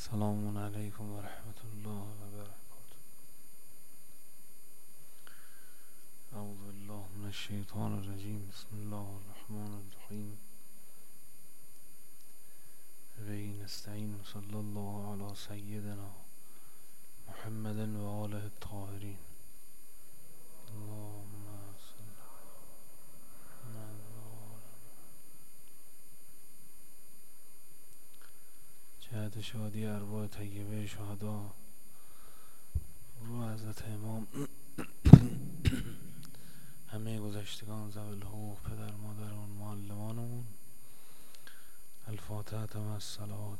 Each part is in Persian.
السلام علیکم و رحمت الله و برکاته. اعوذ بالله من الشیطان الرجیم. بسم الله الرحمن الرحیم. به نستعین. صلی الله علی سیدنا محمد و آله الطاهرین. اللهم صل جهت شادی ارواح طیبه شهدا رو حضرت امام همه گذشتگان ذوی الحقوق، پدر مادرمون، معلمانمون. الفاتحه مع الصلوات.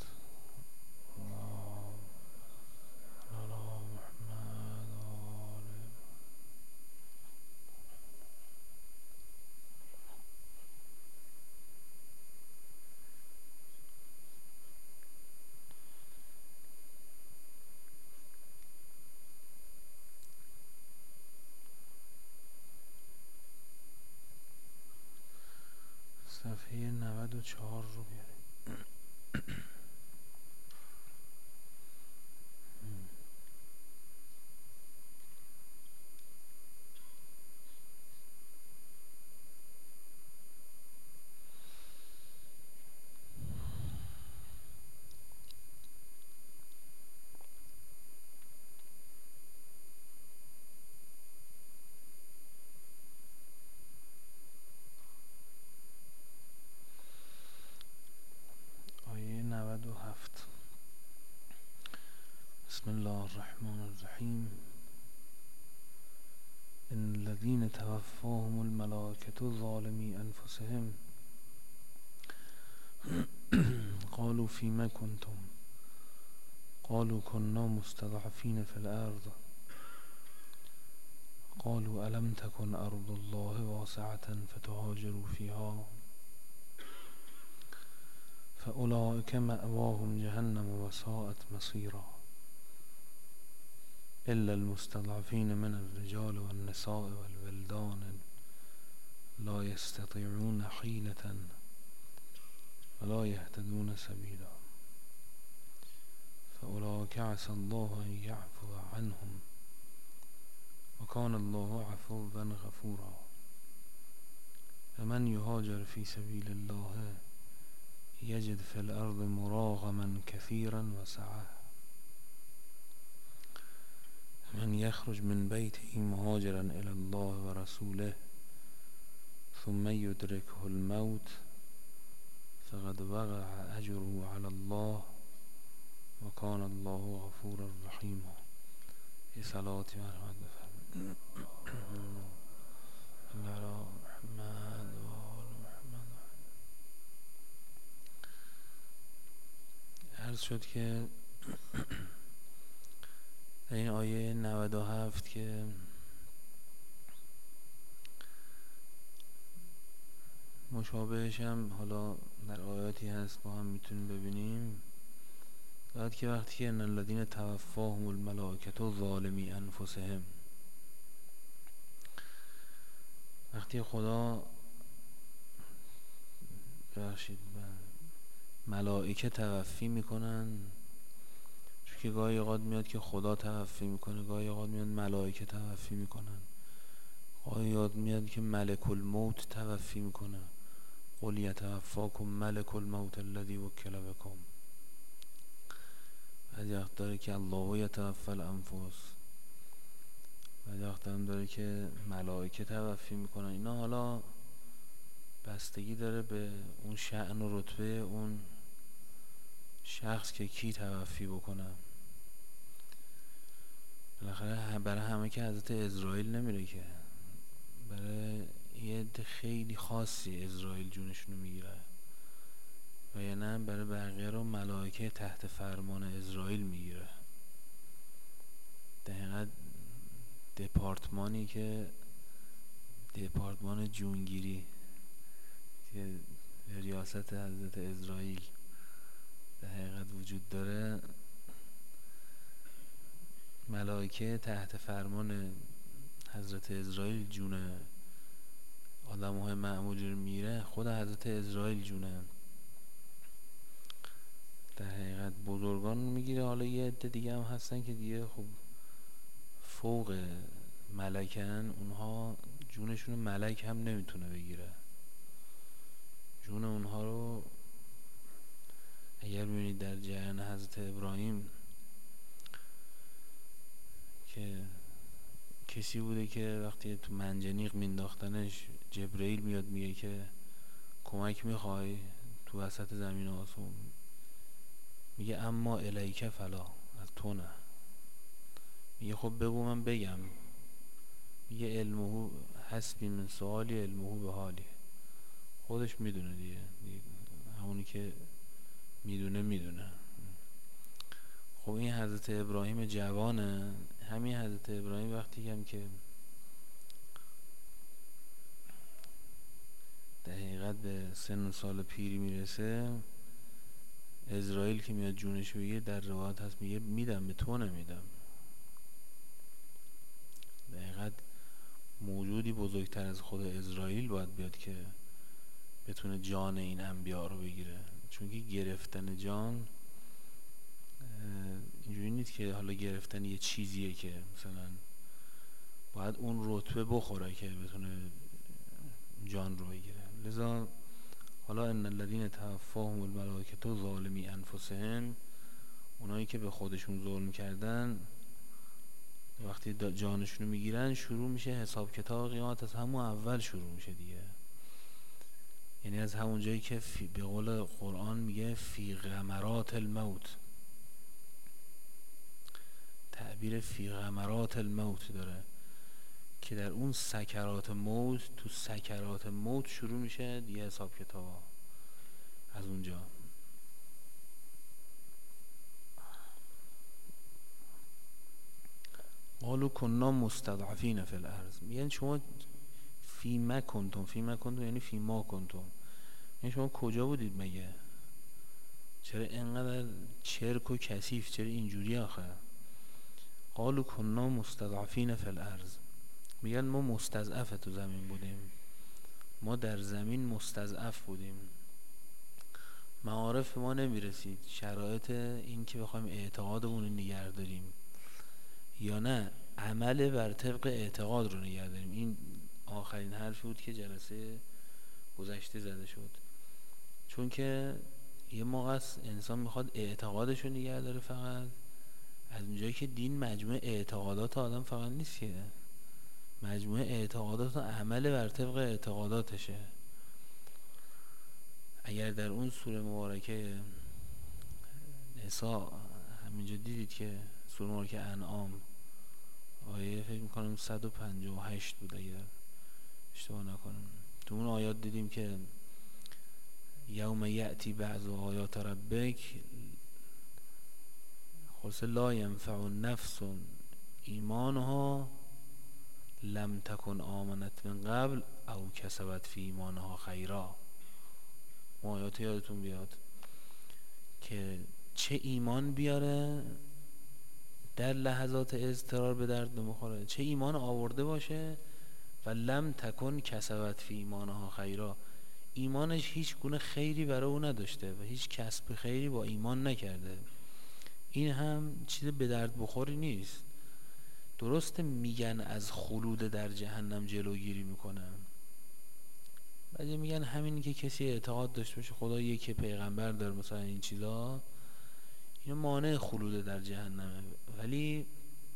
صفحه 94 رو بیاریم. آیه 97. بسم الله الرحمن الرحیم. ان الذين توفاهم الملائكة ظالمي انفسهم قالوا فيما كنتم قالوا كنا مستضعفين في الارض قالوا الم تكن ارض الله واسعة فتهاجروا فيها فاولئك مأواهم جهنم وساءت مصيرا إلا المستضعفين من الرجال والنساء والولدان لا يستطيعون حيلة ولا يهتدون سبيلا فأولئك عسى الله أن يعفو عنهم وكان الله عفوا غفورا ومن يهاجر في سبيل الله يجد في الأرض مراغما كثيرا وسعة من يخرج من بيته مهاجرا إلى الله ورسوله ثم يدركه الموت فقد وقع أجره على الله وكان الله غفورا رحيما. یه صلواتی مرحمت بفرمایید. الله محمد و آل محمد. عرض شد که در این آیه 97 که مشابهش هم حالا در آیاتی هست با هم میتونیم ببینیم. بعد که وقتی که ان الذین توفاهم الملائکة ظالمی انفسهم، وقتی خدا ملائکه توفی میکنن، چون که گاهی اوقات میاد که خدا توفی میکنه، گاهی اوقات میاد ملائکه توفی میکنن، گاهی اوقات میاد که ملک الموت توفی میکنه. قل یتوفاکم ملک الموت الذی وکل بکم. بعضی وقت داره که الله یتوفی الانفس، بعضی وقت هم داره که ملائکه توفی میکنن. اینا حالا بستگی داره به اون شأن و رتبه اون شخص که کی توفی بکنه. بالاخره برای همه که حضرت اسرائیل نمیره، که برای یه عده خیلی خاصی اسرائیل جونشونو میگیره و یا نه برای بقیه رو ملائکه تحت فرمان اسرائیل میگیره. دقیقا دپارتمانی که دپارتمان جونگیری که ریاست حضرت اسرائیل در حقیقت وجود داره، ملائکه تحت فرمان حضرت اسرائیل جون آدم های معمولی رو میره. خود حضرت اسرائیل جونه. در حقیقت بزرگان میگن بگیره. حالا یه عده دیگه هم هستن که دیگه خب فوق ملکن، اونها جونشون ملک هم نمیتونه بگیره. جون اونها رو اگر ببینید در جریان حضرت ابراهیم که کسی بوده که وقتی تو منجنیق مینداختنش جبرئیل میاد میگه که کمک میخوای تو وسط زمین آسمون، میگه اما الیک فلا، از تو نه. میگه خب بگو من بگم. میگه علمه حسبی من سوالی علمه به حالی. خودش میدونه دیگه همونی که میدونه. خب این حضرت ابراهیم جوانه. همین حضرت ابراهیم وقتی هم که در حقیقت به سن و سال پیری میرسه، اسرائیل که میاد جونش بگیره در روایت هست میگه میدم به تو نمیدم. در حقیقت موجودی بزرگتر از خود اسرائیل باید بیاد که بتونه جان این انبیا رو بگیره. چون که گرفتن جان اینجوری نیست که حالا گرفتن یه چیزیه که مثلا باید اون رتبه بخوره که بتونه جان رو بگیره. لذا حالا ان الذین توفاهم الملائکه ظالمی انفسهم، اونایی که به خودشون ظلم کردن وقتی جانشون رو میگیرن شروع میشه حساب کتاب قیامت. از همون اول شروع میشه دیگه. یعنی از همون جایی که به قول قرآن میگه فی غمرات الموت، تعبیر فی غمرات الموت داره که در اون سکرات موت، تو سکرات موت شروع میشه دیگه حساب کتاب. از اونجا قالوا کنا مستضعفین فی الارض، یعنی شما فی ما کنتم یعنی فی ما کنتم، یعنی شما کجا بودید مگه؟ چرا اینقدر چرک و کثیف؟ چرا اینجوری آخه؟ قالوا کنا مستضعفین فی الارض، میگن ما مستضعف تو زمین بودیم، ما در زمین مستضعف بودیم، معارف ما نمیرسید، شرایط این که بخوایم اعتقادمون رو نگه داریم یا نه عمل بر طبق اعتقاد رو نگه داریم. این آخرین حرفی بود که جلسه گذشته زده شد. چون که یه موقع است انسان میخواد اعتقادش رو نگه داره، فقط از اونجایی که دین مجموعه اعتقادات آدم فقط نیست که، مجموعه اعتقادات و عمل بر طبق اعتقاداتشه. اگر در اون سوره مبارکه نساء همینجا دیدید که سوره مبارکه انعام آیه فکر میکنم 158 بود اگر اشتباه نکنم، تو اون آیات دیدیم که یوم یأتی بعض آیات ربک خلاصه لا ینفع نفس ایمانها لم تکن آمنت من قبل او کسبت فی ایمانها خیرا. آیات یادتون بیاد که چه ایمان بیاره در لحظات اضطرار به درد نمیخوره، چه ایمان آورده باشه و لم تکن کسبت فی ایمانها خیرا، ایمانش هیچ گونه خیری برای او نداشته و هیچ کسب خیری با ایمان نکرده. این هم چیز به درد بخوری نیست. درسته میگن از خلود در جهنم جلوگیری میکنن، بعضی میگن همین که کسی اعتقاد داشته باشه خدا یکی پیغمبر داره مثلا این چیزا، این مانع خلود در جهنمه. ولی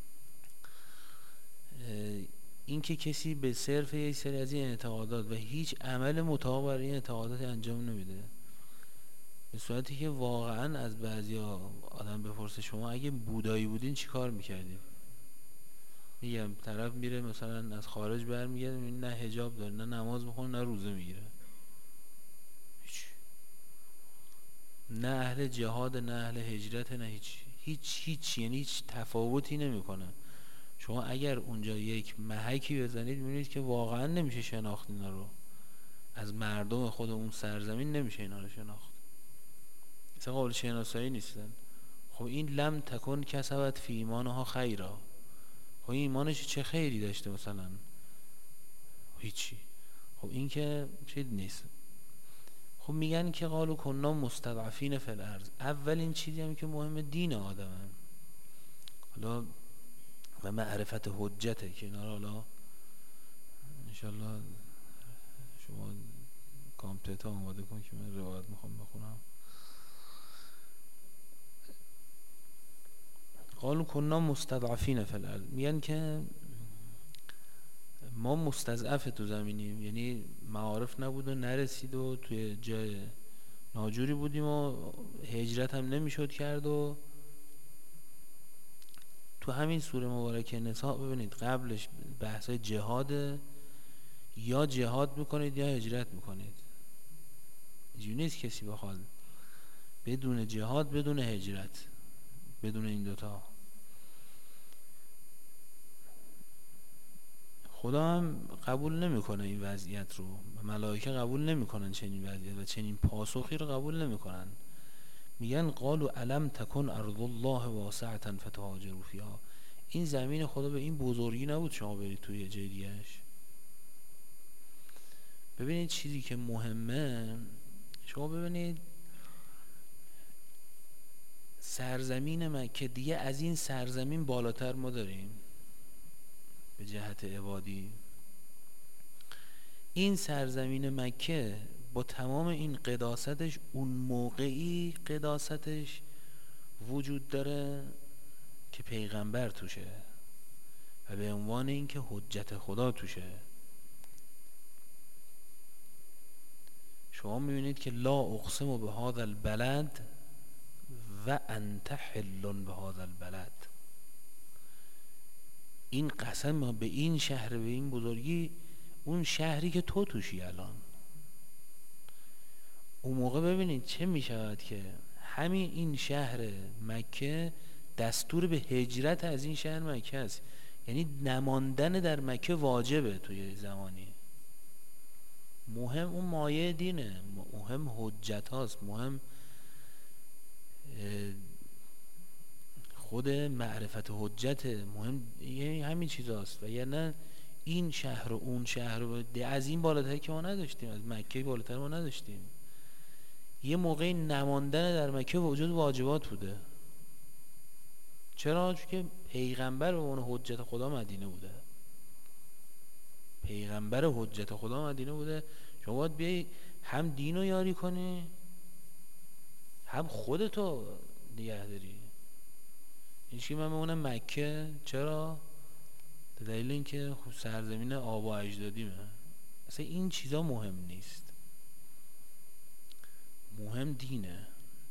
این که کسی به صرف یک سری از این اعتقادات و هیچ عمل مطابق برای این اعتقادات انجام نمیده، به صورتی که واقعا از بعضیا آدم بپرسه شما اگه بودایی بودین چی کار میکردین؟ میگم طرف میره مثلا از خارج برمیگرده نه حجاب داره، نه نماز میخونه، نه روزه میگیره، نه اهل جهاد، نه اهل هجرت، نه هیچ یعنی هیچ تفاوتی نمیکنه. شما اگر اونجا یک محکی بزنید میبینید که واقعا نمیشه شناخت اینا رو، از مردم خود اون سرزمین نمیشه اینا رو شناخت، مثلا قابل شناسایی نیستن. خب این لم تکن کسبت فی ایمانها خیرا، خب این ایمانش چه خیری داشته مثلا؟ هیچی. خب این که چیز نیست. خب خب میگن که قالوا کنا مستضعفین فی الارض. اولین چیزی هم که مهم دین آدمه، حالا و معرفت حجته که اینا رو حالا انشالله شما کامپلیت ها آماده کن که من روایت میخوام بخونم. قالوا کنا مستضعفین فی الارض، میگن که ما مستضعف تو زمینیم، یعنی معارف نبود و نرسید و توی جای ناجوری بودیم و هجرت هم نمیشد کرد. و تو همین سوره مبارکه نساء ببینید قبلش بحثای جهاد، یا جهاد میکنید یا هجرت میکنید. اینجوری نیست کسی بخواد بدون جهاد بدون هجرت بدون این دوتا. خدا هم قبول نمیکنه این وضعیت رو، ملائکه قبول نمیکنن چنین وضعیت و چنین پاسخی رو قبول نمیکنن. میگن قالوا الم تکن ارض الله واسعه فتهاجروا فیها، این زمین خدا به این بزرگی نبود شما برید توی جای دیگه‌اش. ببینید چیزی که مهمه، شما ببینید سرزمین مکه دیگه از این سرزمین بالاتر ما داریم به جهت عبادی. این سرزمین مکه با تمام این قداستش اون موقعی قداستش وجود داره که پیغمبر توشه و به عنوان اینکه حجت خدا توشه. شما میبینید که لا اقسم بهذا البلد و انت حل بهذا البلد، این قسم به این شهر به این بزرگی، اون شهری که تو توشی الان. اون موقع ببینید چه میشود که همین این شهر مکه دستور به هجرت از این شهر مکه است، یعنی نماندن در مکه واجبه توی زمانی. مهم اون مایه دینه، مهم حجت هاست، مهم خود معرفت حجت، مهم یعنی همین چیز هاست. و یعنی این شهر و اون شهر و از این بالاتر که ما نداشتیم، از مکه بالاتر ما نداشتیم. یه موقعی نماندن در مکه وجود واجبات بوده. چرا؟ چون که پیغمبر و اون حجت خدا مدینه بوده، پیغمبر حجت خدا مدینه بوده. شما باید بیایی هم دین رو یاری کنی هم خودتو نگه داری. این چی من میمونم مکه، چرا؟ دلیل این که خب سرزمین آب و اجدادیمه. اصلا این چیزا مهم نیست، مهم دینه.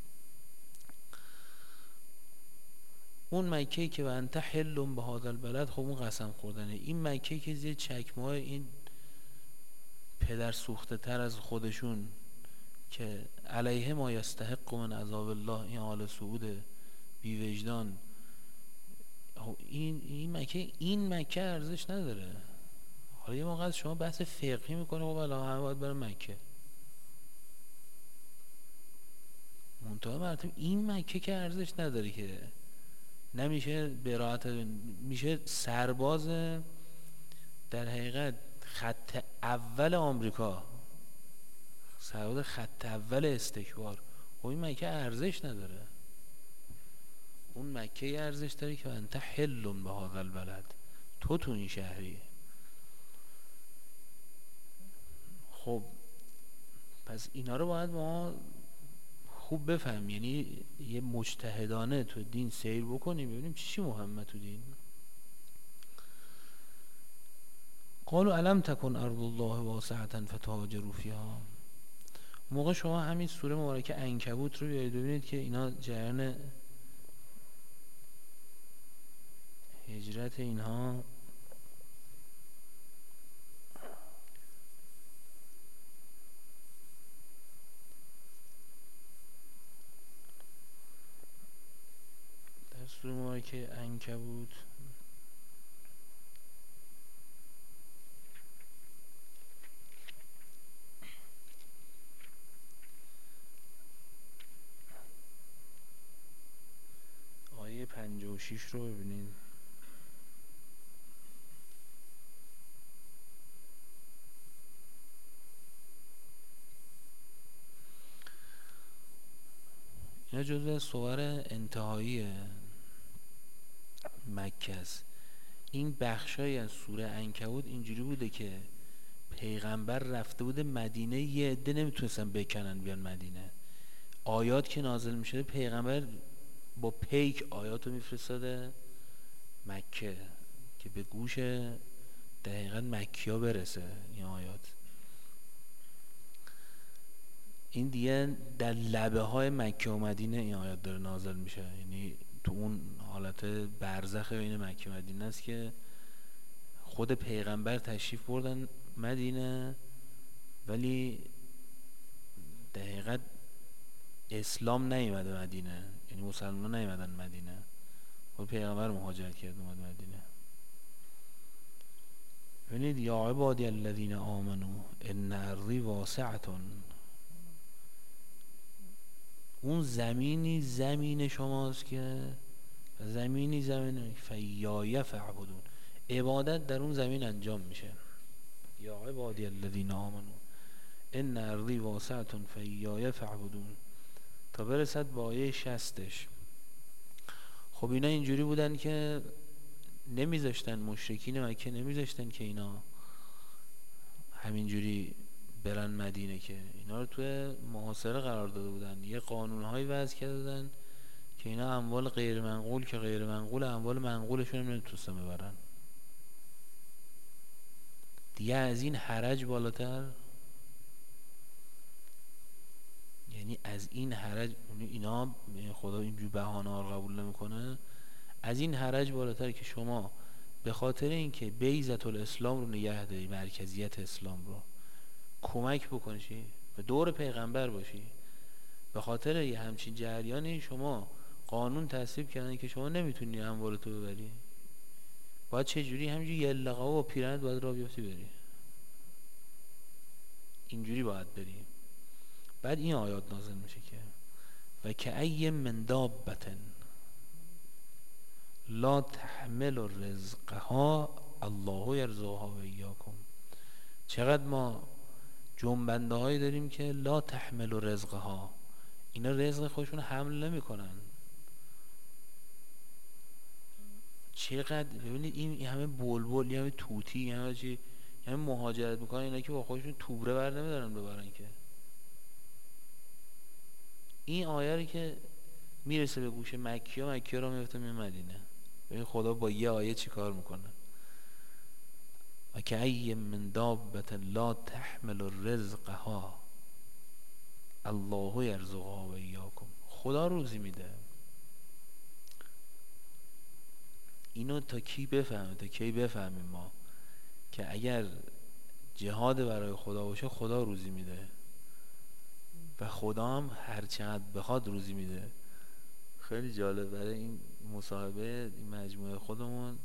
اون مکه‌ای که و انت حل بهذا البلد، خب اون قسم خوردنه. این مکه‌ای که زیر چکمه این پدر سوخته تر از خودشون که علیه ما یستحق من عذاب الله، این آل سعود بی وجدان، این مکه ارزش نداره. حالا یه موقع شما بحث فقهی میکنه خب الان همه باید برن مکه، منتها مرتب این مکه که ارزش نداره، که نمیشه براحت، میشه سرباز در حقیقت خط اول آمریکا، سرباز خط اول استکبار. خب این مکه ارزش نداره. اون مکه ارزش داره که انت حل بهذا البلد، تو این شهری. خب پس اینا رو باید ما خوب بفهم، یعنی یه مجتهدانه تو دین سیر بکنیم ببینیم چی مهمه تو دین. قالوا الم تکن ارض الله واسعه فتهاجروا فیها. موقع شما همین سوره مبارکه عنکبوت رو بیارید ببینید که اینا جریان هجرت اینها در سوره مبارکه عنکبوت آیه 56 رو ببینید. جزو سور انتهایی مکه است. این بخشای از سوره عنکبوت اینجوری بوده که پیغمبر رفته بوده مدینه، یه عده نمیتونستن بکنن بیان مدینه. آیات که نازل میشه پیغمبر با پیک آیاتو میفرستاده مکه که به گوش دقیقا مکی‌ها برسه این آیات. این دیگه در لبه های مکه و مدینه این آیات داره نازل میشه، یعنی تو اون حالت برزخ بین مکه و مدینه است که خود پیغمبر تشریف بردن مدینه ولی دقیقا اسلام نیومده مدینه، یعنی مسلمان نیومدن مدینه، خود پیغمبر مهاجرت کرد اومد مدینه. ببینید یا عبادی الذین آمنوا ان ارضی واسعة، اون زمینی زمین شماست که زمینی زمین فیای فعبدون، عبادت در اون زمین انجام میشه. یا عبادی الذین آمنوا ان ارضی واسعة فیای فعبدون تا برسد با آیه 60. خب اینا اینجوری بودن که نمیذاشتن، مشرکین مکه نمیذاشتن که اینا همینجوری برن مدینه، که اینا رو توی محاصره قرار داده بودن، یه قانونهایی وضع کرده بودن که اینا اموال غیر منقول که غیر منقول، اموال منقولشون هم نمیتونستن ببرن. دیگه از این حرج بالاتر، یعنی از این حرج، اینا خدا اینجور بهانه ها قبول نمیکنه، از این حرج بالاتر که شما به خاطر اینکه بیضة الاسلام رو نگه داری، مرکزیت اسلام رو کمک بکنی و دور پیغمبر باشی، به خاطر یه همچین جریانی شما قانون تصویب کردن که شما نمیتونی اموالتو ببری، باید چه جوری همینجوری یلقا و پیرنت باید راه بیفتی بری، اینجوری باید بری. بعد این آیات نازل میشه که و کأی من دابة لا تحمل رزقها الله یرزقها و ایاکم، چقدر ما جنبنده هایی داریم که لا تحمل رزقها، اینا رزق خودشون حمل نمی کنن. چقدر ببینید این همه بلبل، همه توتی، همه چی، همه مهاجرت میکنن، اینا که با خودشون توبره بر نمیدارن ببرن که. این آیه رو که میرسه به گوش مکی‌ها، مکی‌ها رو میفته می مدینه. ببین خدا با یه آیه چی کار میکنه. و که ای من دابة لا تحمل رزقها الله یرزقها و ایاکم، خدا روزی میده. اینو تا کی بفهمه، تا کی بفهمیم ما که اگر جهاد برای خدا باشه خدا روزی میده و خدا هم هر چقدر بخواد روزی میده. خیلی جالب برای این مصاحبه این مجموعه خودمون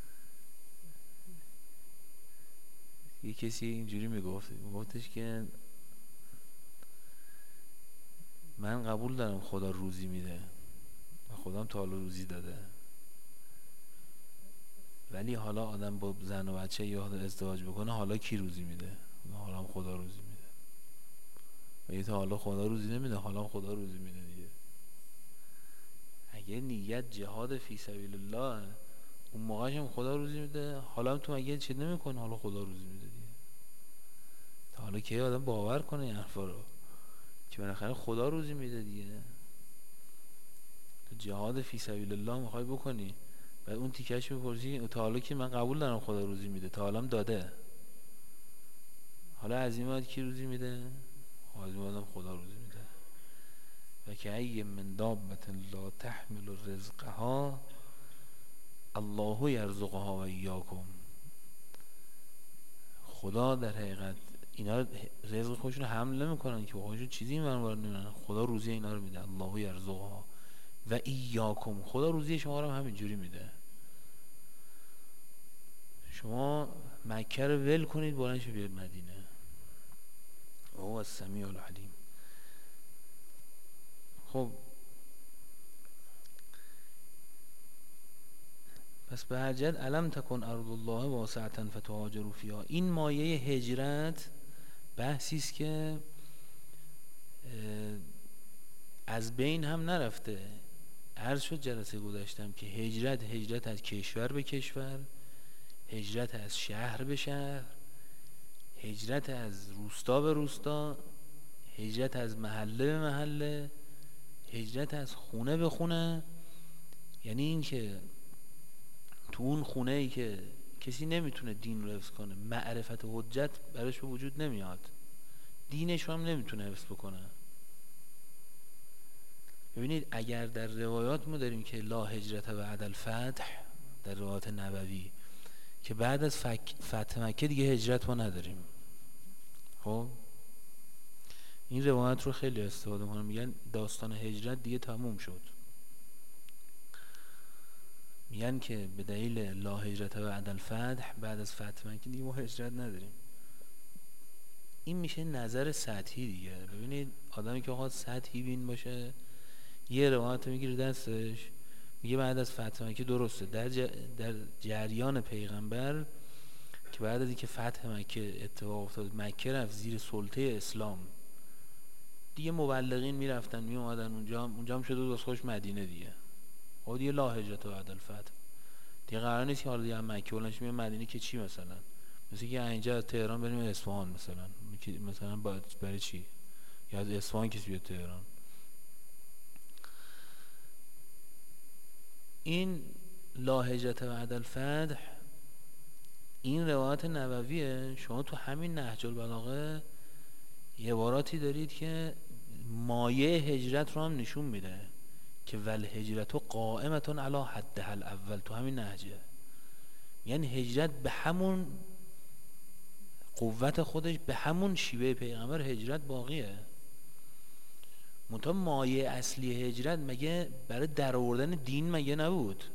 یه کسی اینجوری میگفتش که من قبول دارم خدا روزی میده و خدا هم تا حالا روزی داده، ولی حالا آدم با زن و بچه یا ازدواج بکنه حالا کی روزی میده؟ حالا هم خدا روزی میده. و یه تا حالا خدا روزی نمیده، حالا هم خدا روزی میده دیگه. اگه نیت جهاد فی سبیل الله، اون موقعش هم خدا روزی میده، حالا هم تو اگه چه نمیکنه حالا خدا روزی میده دیگه. تا حالا که آدم باور کنه این حرفا رو که بالاخره خدا روزی میده دیگه. تو جهاد فی سبیل الله میخوای بکنی، بعد اون تیکش میپرسی تا حالا که من قبول دارم خدا روزی میده، تا حالا هم داده، حالا از این بعد کی روزی میده؟ از این بعد خدا روزی میده. و که ای من دابة لا تحمل رزقها الله یرزقها و ایاکم، خدا در حقیقت اینا رزق خودشون حمل نمیکنن که خودشون چیزی منوار نمیدن، خدا روزی اینا رو میده. الله یرزقها و ایاکم، خدا روزی شما رو هم همینجوری میده. شما مکه رو ول کنید بلند شو بیاید مدینه. هو السمیع العلیم. خب پس به هر جهت الم تکن ارض الله واسعة فتهاجروا فیها، این مایه هجرت بحثی است که از بین هم نرفته. عرض شد جلسه گذاشتم که هجرت از کشور به کشور، هجرت از شهر به شهر، هجرت از روستا به روستا، هجرت از محله به محله، هجرت از خونه به خونه. یعنی این که تو اون خونه ای که کسی نمیتونه دین رو حفظ کنه، معرفت حجت براش به وجود نمیاد، دینش رو هم نمیتونه حفظ بکنه. ببینید اگر در روایات ما داریم که لا هجرت بعد الفتح، در روایات نبوی که بعد از فتح مکه دیگه هجرت ما نداریم. خب این روایت رو خیلی استفاده میکنن، میگن داستان هجرت دیگه تموم شد، میگن که به دلیل لا هجرت بعد الفتح، بعد از فتح مکه دیگه ما هجرت نداریم. این میشه نظر سطحی دیگه. ببینید آدمی که خواهد سطحی بین باشه یه روایت میگیره دستش میگه بعد از فتح مکه، درسته در جریان پیغمبر که بعد از اینکه فتح مکه اتفاق افتاد، مکه رفت زیر سلطه اسلام، دیگه مبلغین میرفتن می اومدن اونجا هم شده بود خوش مدینه دیگه. خب دیگه لا هجرت بعد الفتح دیگه قرار نیست که حالا دیگه مکه ولنش میاد مدینه که چی، مثلا مثل که اینجا از تهران بریم اصفهان مثلا برای چی، یا از اصفهان کسی بیاد تهران. این لا هجرت بعد الفتح این روایت نبویه. شما تو همین نهج البلاغه یه عباراتی دارید که مایه هجرت رو هم نشون میده که ول هجرت قائمتون علی حدها الاول. تو همین نهجه یعنی هجرت به همون قوت خودش، به همون شیوه پیغمبر هجرت باقیه. منتها مایه اصلی هجرت مگه برای در آوردن دین مگه نبود؟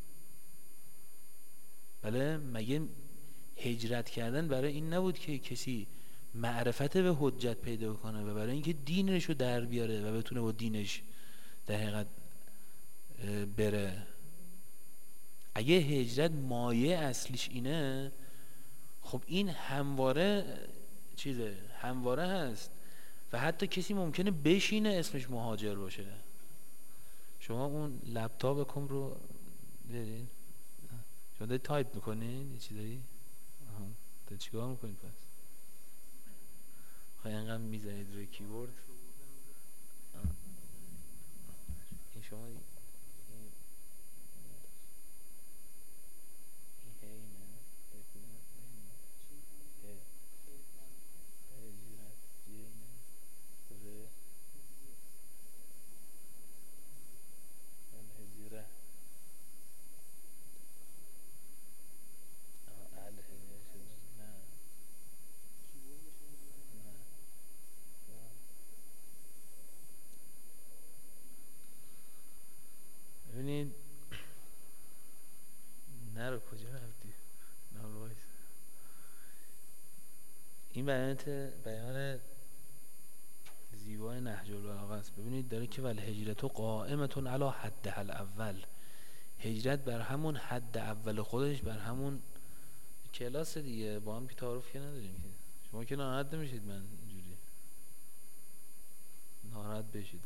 بله، مگه هجرت کردن برای این نبود که کسی معرفت به حجت پیدا کنه و برای اینکه دینش رو در بیاره و بتونه با دینش در حقیقت بره؟ اگه هجرت مایه اصلیش اینه، خب این همواره همواره هست و حتی کسی ممکنه بشینه اسمش مهاجر باشه. شما اون لپتاپکم رو دارید؟ شما دارید تایپ میکنید؟ یه چی داری؟ دارید چیکار میکنید پس؟ خواهی اینقدر میزنید روی کیبورد؟ این شما ببینید نرو کجا رفتی؟ نالوایس. این بیان زیبای نهج البلاغه است. ببینید داره که ول هجرت قائمتون علی حدها الاول، هجرت بر همون حد اول خودش، بر همون کلاس دیگه، با هم که تعارف که نداریم. شما که ناراحت نمیشید من اینجوری ناراحت بشید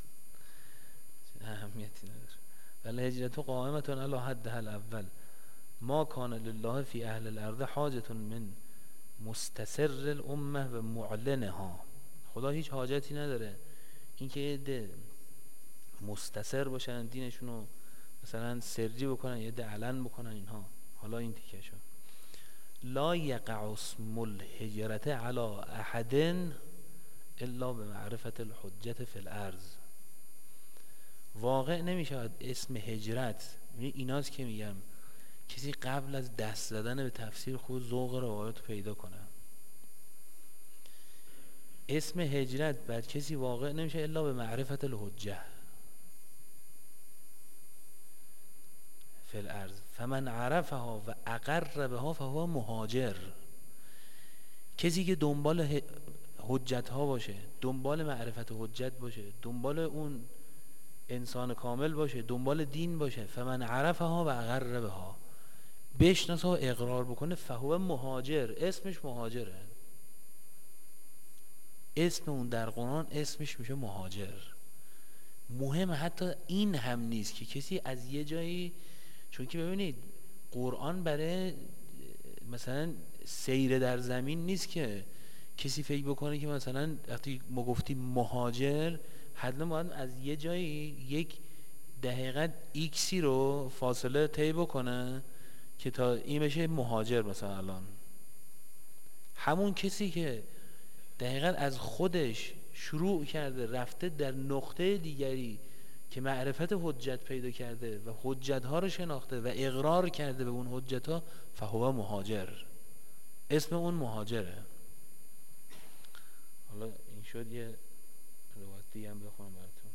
اهمیتی نداره. ول هجرت قائمتون علی حدها الاول ما کان لله فی اهل الارض حاجت من مستسر الامه و معلنها. خدا هیچ حاجتی نداره اینکه یه ده مستسر باشن دینشونو مثلا سری بکنن، یه ده علن بکنن اینها. حالا این تیکه شد لا یقع اسم الهجرت علی احد الا بمعرفت الحجت فی الارض. واقع نمیشود اسم هجرت، ایناست که میگم کسی قبل از دست زدن به تفسیر خود ذوق روایت پیدا کنه. اسم هجرت بر کسی واقع نمیشه الا به معرفت الحجه فی الارض فمن عرفها و اقر بها فهو مهاجر. کسی که دنبال حجت ها باشه، دنبال معرفت حجت باشه، دنبال اون انسان کامل باشه، دنبال دین باشه، فمن عرفها و اقر بها، بشناسه و اقرار بکنه، فهو مهاجر، اسمش مهاجره. اسم اون در قرآن اسمش میشه مهاجر. مهم حتی این هم نیست که کسی از یه جایی، چون که ببینید قرآن برای مثلا سیر در زمین نیست که کسی فکر بکنه که مثلا وقتی ما گفتیم مهاجر حتما باید از یه جایی یک دقیقاً ایکسی رو فاصله طی بکنه که تا این بشه مهاجر. مثلا الان همون کسی که دقیقاً از خودش شروع کرده رفته در نقطه دیگری که معرفت حجت پیدا کرده و حجت ها رو شناخته و اقرار کرده به اون حجت ها، فهو مهاجر، اسم اون مهاجره. حالا این شد یه روایت دیگه هم بخونم براتون.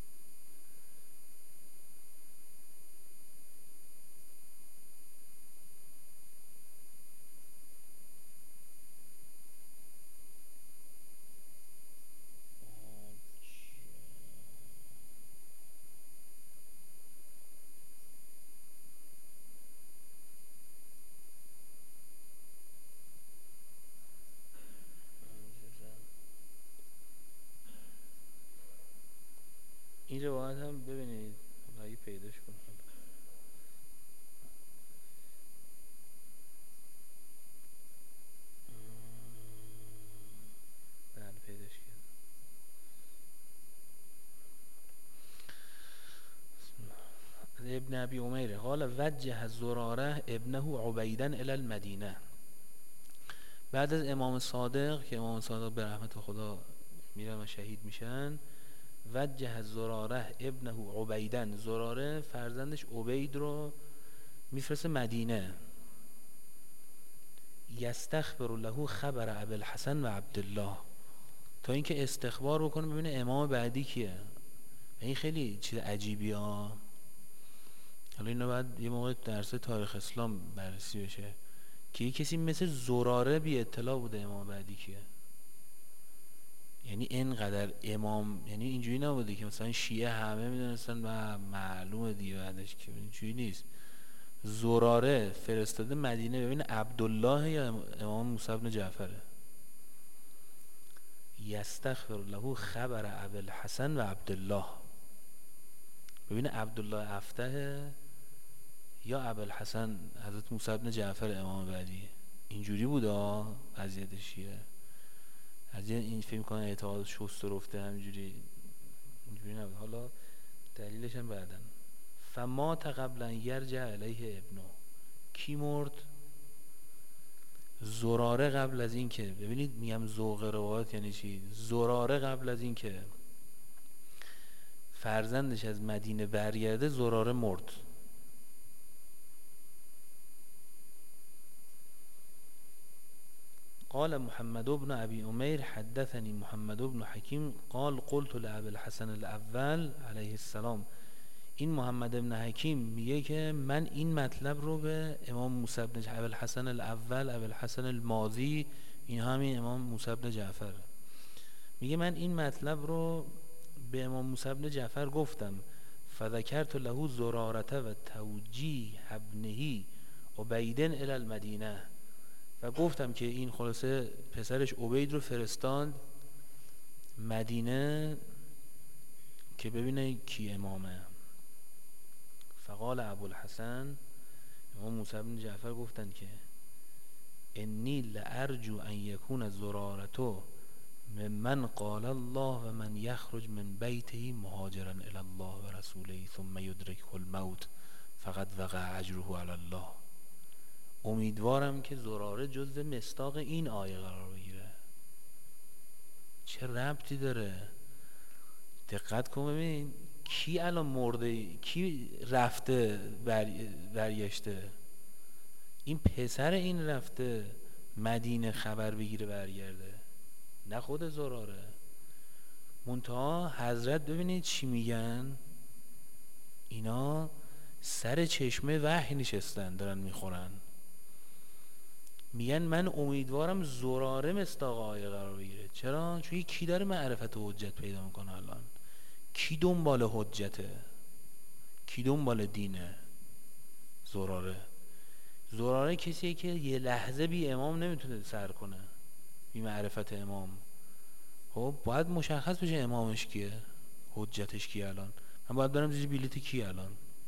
این روایت هم ببینید اگه پیداش کنم. بله پیداش کردم. ابن ابی عمیر قال وجه زراره ابنه عبیدا الی المدینه. بعد از امام صادق که امام صادق به رحمت خدا میرن و شهید میشن، وجه زراره ابنه عبیدا، زراره فرزندش عبید رو میفرسته مدینه، یستخبر له خبر ابوالحسن و عبدالله، تا اینکه استخبار بکنه ببینه امام بعدی کیه. این خیلی چیز عجیبی ها. حالا اینو بعد یه موقع درس تاریخ اسلام بررسی بشه که یه کسی مثل زراره بی اطلاع بوده امام بعدی کیه. یعنی اینقدر امام، یعنی اینجوری نبوده که مثلا شیعه همه میدونستن و معلومه دیگه بعدش که، اینجوری نیست. زراره فرستاده مدینه ببینه عبدالله یا امام موسی بن جعفره، یستغفر له خبر ابوالحسن و عبدالله، ببینه عبدالله افتح یا ابوالحسن حضرت موسی بن جعفر امام بعدی. اینجوری بوده وضعیت شیعه. از این فکر می‌کنن اعتقاد شست و رفته همینجوری، اینجوری نبود. حالا دلیلش هم بعدن. فمات قبل ان یرجع الیه ابنه. کی مرد؟ زراره قبل از این که، ببینید میگم ذوق روایت یعنی چی، زراره قبل از این که فرزندش از مدینه برگرده زراره مرد. قال محمد بن ابي عمير حدثني محمد بن حكيم قال قلت لأبي الحسن الاول علیه السلام. این محمد بن حکیم میگه که من این مطلب رو به امام موسی بن ابوالحسن الاول، ابوالحسن الماضی، این همین امام موسی بن جعفر، میگه من این مطلب رو به امام موسی بن جعفر گفتم. فذکرت له زرارته و توجیه ابنه عبیدن الی المدینه، و گفتم که این خلاصه پسرش عبید رو فرستاند مدینه که ببینه کی امامه. فقال ابوالحسن، امام موسی بن جعفر گفتن که انی لارجو ان یکون زرارتو ممن قال الله و من یخرج من بیته مهاجرا الی الله و رسوله ثم یدرکه الموت فقد وقع اجره علی الله. امیدوارم که زراره جزو مصداق این آیه قرار بگیره. چه ربطی داره؟ دقت کن ببین کی الان مرده، کی رفته برگشته؟ این پسر این رفته مدینه خبر بگیره برگرده، نه خود زراره. منتها حضرت ببینید چی میگن، اینا سر چشمه وحی نشستن دارن میخورن، میگن من امیدوارم زراره مصداق آیه قرار بگیره. چرا؟ چون کی داره معرفت و حجت پیدا میکنه الان؟ کی دنبال حجته؟ کی دنبال دینه؟ زراره. زراره کسیه که یه لحظه بی امام نمیتونه سر کنه، بی معرفت امام. خب باید مشخص بشه امامش کیه. حجتش کی الان؟ من باید برم زیر بلیت کی الان؟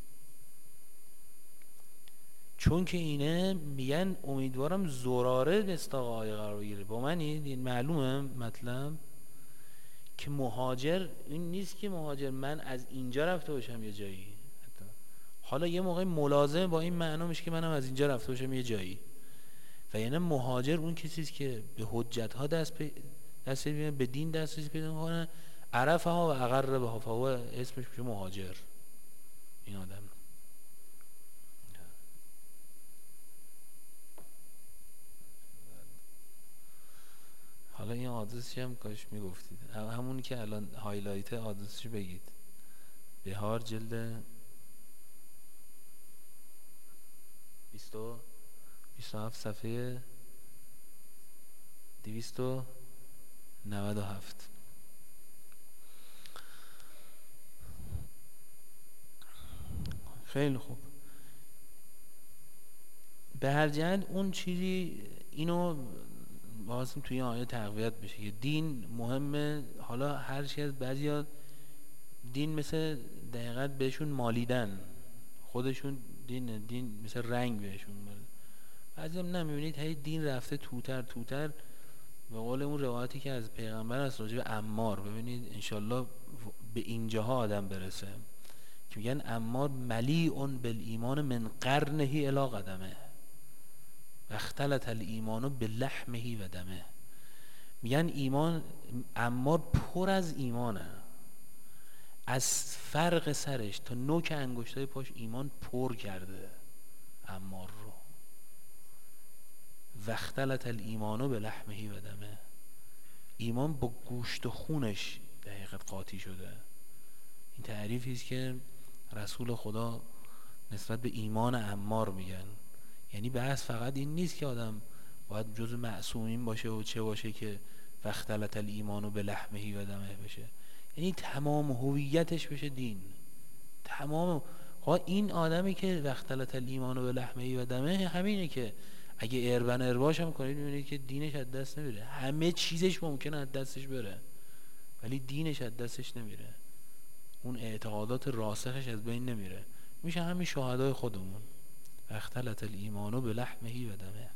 چون که اینه میگن امیدوارم زراره مصداق آیه قرار بگیره. با من این معلومه مطلب که مهاجر این نیست که مهاجر من از اینجا رفته باشم یه جایی. حالا یه موقع ملازمه با این معنا میشه که منم از اینجا رفته باشم یه جایی. و یعنی مهاجر اون کسیست که به حجت ها دست به دین دسترسی پیدا میکنه، عرفها و اقر بها، فهو اسمش میشه مهاجر. این آدم حالا این آدرسش هم کاش میگفتید، همونی که الان هایلایت آدرسش بگید. بهار جلد 27 صفحه 297. خیلی خوب. به هر جهت اون چیزی اینو واسه توی این آیه تقویت بشه که دین مهمه. حالا هر چی از بعضیا دین مثل دقیقاً بهشون مالیدن، خودشون دین مثل رنگ بهشون مالیدن. بعضی هم نمیبینید هی دین رفته توتر. به قول اون روایتی که از پیغمبر است راجع به عمار، ببینید انشالله به اینجاها آدم برسه که میگن عمار ملیء بالایمان من قرنه الی قدمه و اختلط الایمان بلحمه و دمه. میگن ایمان عمار پر از ایمانه، از فرق سرش تا نوک انگشتای پاش ایمان پر کرده عمار رو. و اختلط الایمان بلحمه و دمه، ایمان با گوشت و خونش دقیقت قاطی شده. این تعریفی است که رسول خدا نسبت به ایمان عمار میگن. یعنی بحث فقط این نیست که آدم باید جزء معصومین باشه و چه باشه که اختلط الایمان بلحمه و دمه بشه، یعنی تمام هویتش بشه دین. تمام این آدمی که اختلط الایمان بلحمه و دمه همینه که اگه اربن ارباش هم کنید میبینید که دینش از دست نمیره. همه چیزش ممکنه از دستش بره ولی دینش از دستش نمیره، اون اعتقادات راسخش از بین نمیره. میشه همین شهدای خودمون، اختلط الایمان بلحمه و دمه.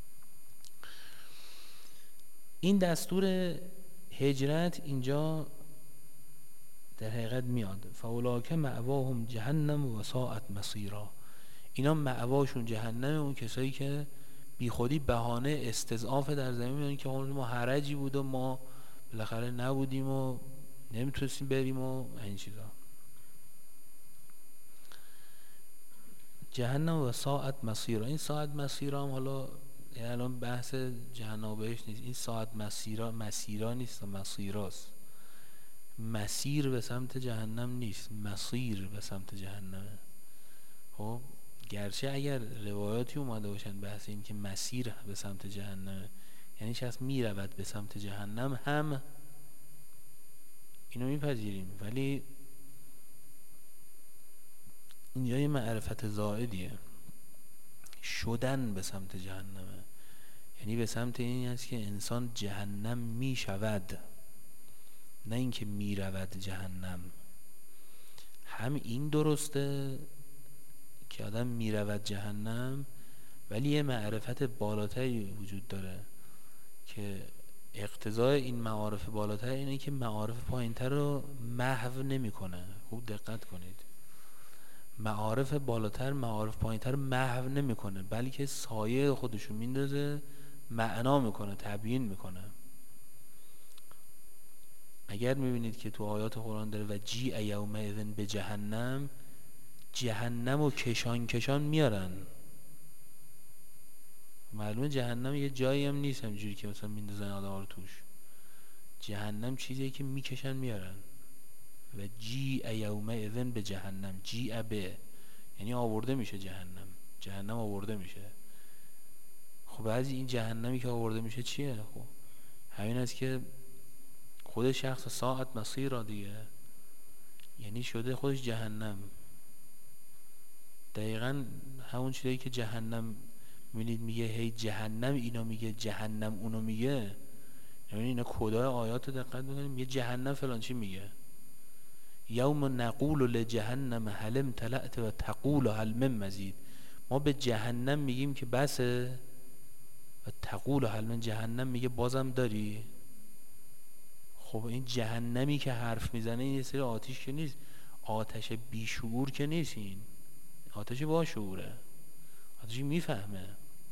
این دستور هجرت اینجا در حقیقت میاد فاولاک مأواهم جهنم و ساءت مصیرا. اینا مأواشون جهنم، اون کسایی که بی خودی بهانه استضعاف در زمین میدونن که ما حرجی بود و ما بالاخره نبودیم و نمیتونستیم بریم و این چیزا. جهنم و ساعت مسیرا. این ساعت مسیرا هم حالا الان بحث جهنم و بهشت نیست. این ساعت مسیرا نیست، مسیراست. مسیر به سمت جهنم نیست، مسیر به سمت جهنمه. خب گرچه اگر روایاتی اومده باشن بحث این که مسیر به سمت جهنمه، یعنی شخص میرود به سمت جهنم، هم اینو میپذیریم، ولی اینجا یه معرفت زائدیه. شدن به سمت جهنمه، یعنی به سمت این است که انسان جهنم میشود، نه اینکه میرود جهنم. هم این درسته که آدم میرود جهنم، ولی یه معرفت بالاتری وجود داره که اقتضای این معارف بالاتر اینه که معارف پایینتر رو محو نمیکنه. خوب دقت کنید، معارف بالاتر معارف پایینتر محو نمیکنه، بلکه سایه خودشو میندازه، معنا میکنه، تبیین میکنه. اگر میبینید که تو آیات قرآن داره و جیء یومئذ به جهنم، جهنم و کشان میارن. معلومه جهنم یه جایی هم نیست همجوری که مثلا میندازن آدم رو توش. جهنم چیزیه که میکشن میارن. و جیء یومئذ به جهنم، جیء به یعنی آورده میشه جهنم آورده میشه. خب بعضی این جهنمی که آورده میشه چیه؟ خب همین است که خود شخص ساعت مسیر را دیگه، یعنی شده خودش جهنم. دقیقا همون چیزی که جهنم میبینید میگه هی جهنم اینو میگه، جهنم اونو میگه. یعنی اینا کدای آیات دقت بکنید، میگه جهنم فلان چی میگه. یوم نقول لجهنم هل امتلأت و تقول هل من مزید. ما به جهنم میگیم که بسه و تقول هل من، جهنم میگه بازم داری. خب این جهنمی که حرف میزنه یه سری آتش که نیست، آتش بیشعور که نیست، این آتش با شعوره، آتش میفهمه.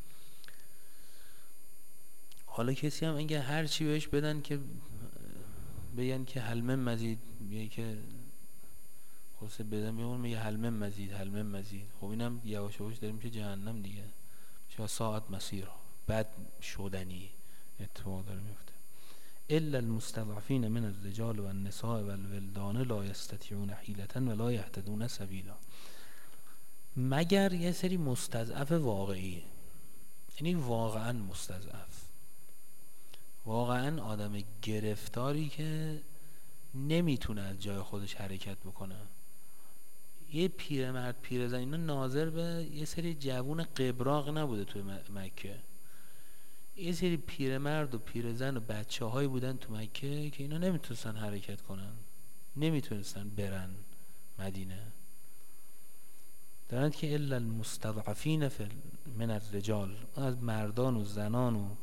حالا کسی هم اگه هر چی بهش بدن که بگن که هل من مزید، میگه که خلاصه بدن میمون میگه هل من مزید هل من مزید. خب اینم یواش یواش داریم میشه جهنم دیگه، چه ساعت مسیر بعد شدنی اتفاق داره میفته. الا المستضعفین من الرجال و النساء و الولدان لا یستطیعون حیلة ولا یهتدون سبیلا. مگر یه سری مستضعف واقعی، یعنی واقعا مستضعف، واقعا آدم گرفتاری که نمیتونه از جای خودش حرکت بکنه. یه پیرمرد پیرزن اینا ناظر به یه سری جوون قبراق نبوده توی مکه، یه سری پیرمرد و پیرزن و بچه هایی بودن تو مکه که اینا نمیتونستن حرکت کنن، نمیتونستن برن مدینه. دارند که الا المستضعفین من الرجال، از مردان و زنان و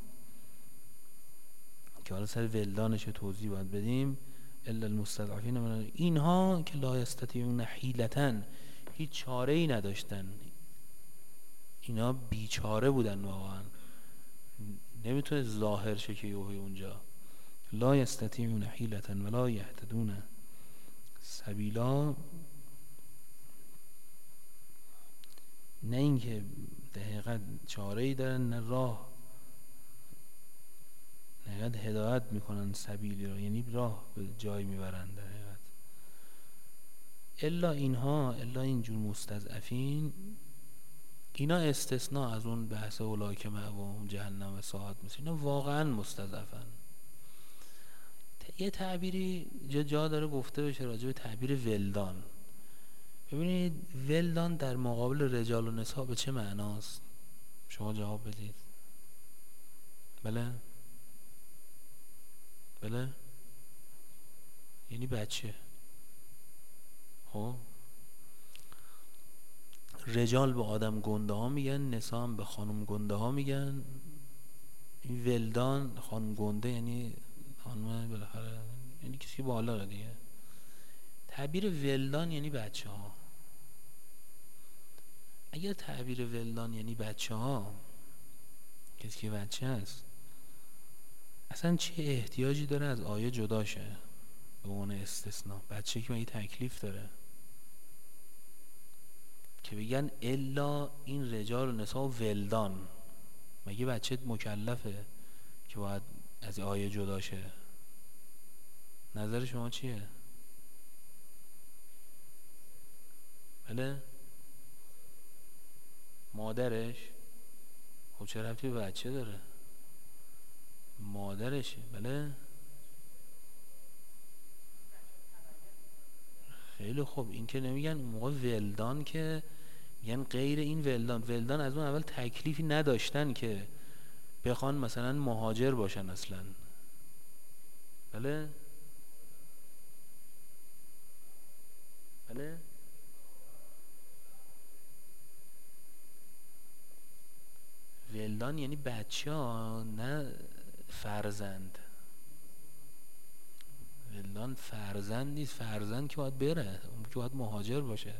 که حالا سر ولدانش توضیح باید بدیم. الا المستضعفین من، اینها که لا یستطیعون حیلة، هیچ چاره ای نداشتن، اینا بیچاره بودن واقعا، نمیتونه ظاهر شه که اونجا. لا یستطیعون حیلة ولا یهتدون سبیلا، نه اینکه در حقیقت چاره ای دارن نه راه، در حقیقت هدایت میکنن سبیلی رو، یعنی راه به جای میبرن در حقیقت. الا اینها، الا اینجور مستضعفین، اینا استثناء از اون بحث اولئک مأواهم جهنم و ساعت مسیر، اینا واقعا مستضعفن. یه تعبیری جا داره گفته بشه راجع به تعبیر ولدان. ببینید ولدان در مقابل رجال و نساء به چه معناست؟ شما جواب بدید. بله بله، یعنی بچه. خب رجال به آدم گنده ها میگن، نساء هم به خانم گنده ها میگن. این ولدان خانم گنده یعنی خانم بالاخره، یعنی کسی که بالغه دیگه. تعبیر ولدان یعنی بچه ها. اگر تعبیر ولدان یعنی بچه ها، کسی که بچه هست، اصلا چه احتیاجی داره از آیه جدا شه به عنوان استثناء؟ بچه که مگه تکلیف داره که بگن الا این رجال و نساء و ولدان؟ مگه بچه مکلفه که باید از آیه جدا شه؟ نظر شما چیه؟ بله؟ مادرش؟ خب چه ربطی به بچه داره؟ مادرشه. بله؟ خیلی خوب، این که نمیگن اون موقع ولدان، که میگن غیر این ولدان. ولدان از اون اول تکلیفی نداشتن که بخوان مثلا مهاجر باشن اصلا. بله؟ بله؟ ولدان یعنی بچه ها، نه فرزند. ولدان فرزند نیست، فرزند که باید بره، اون که باید مهاجر باشه.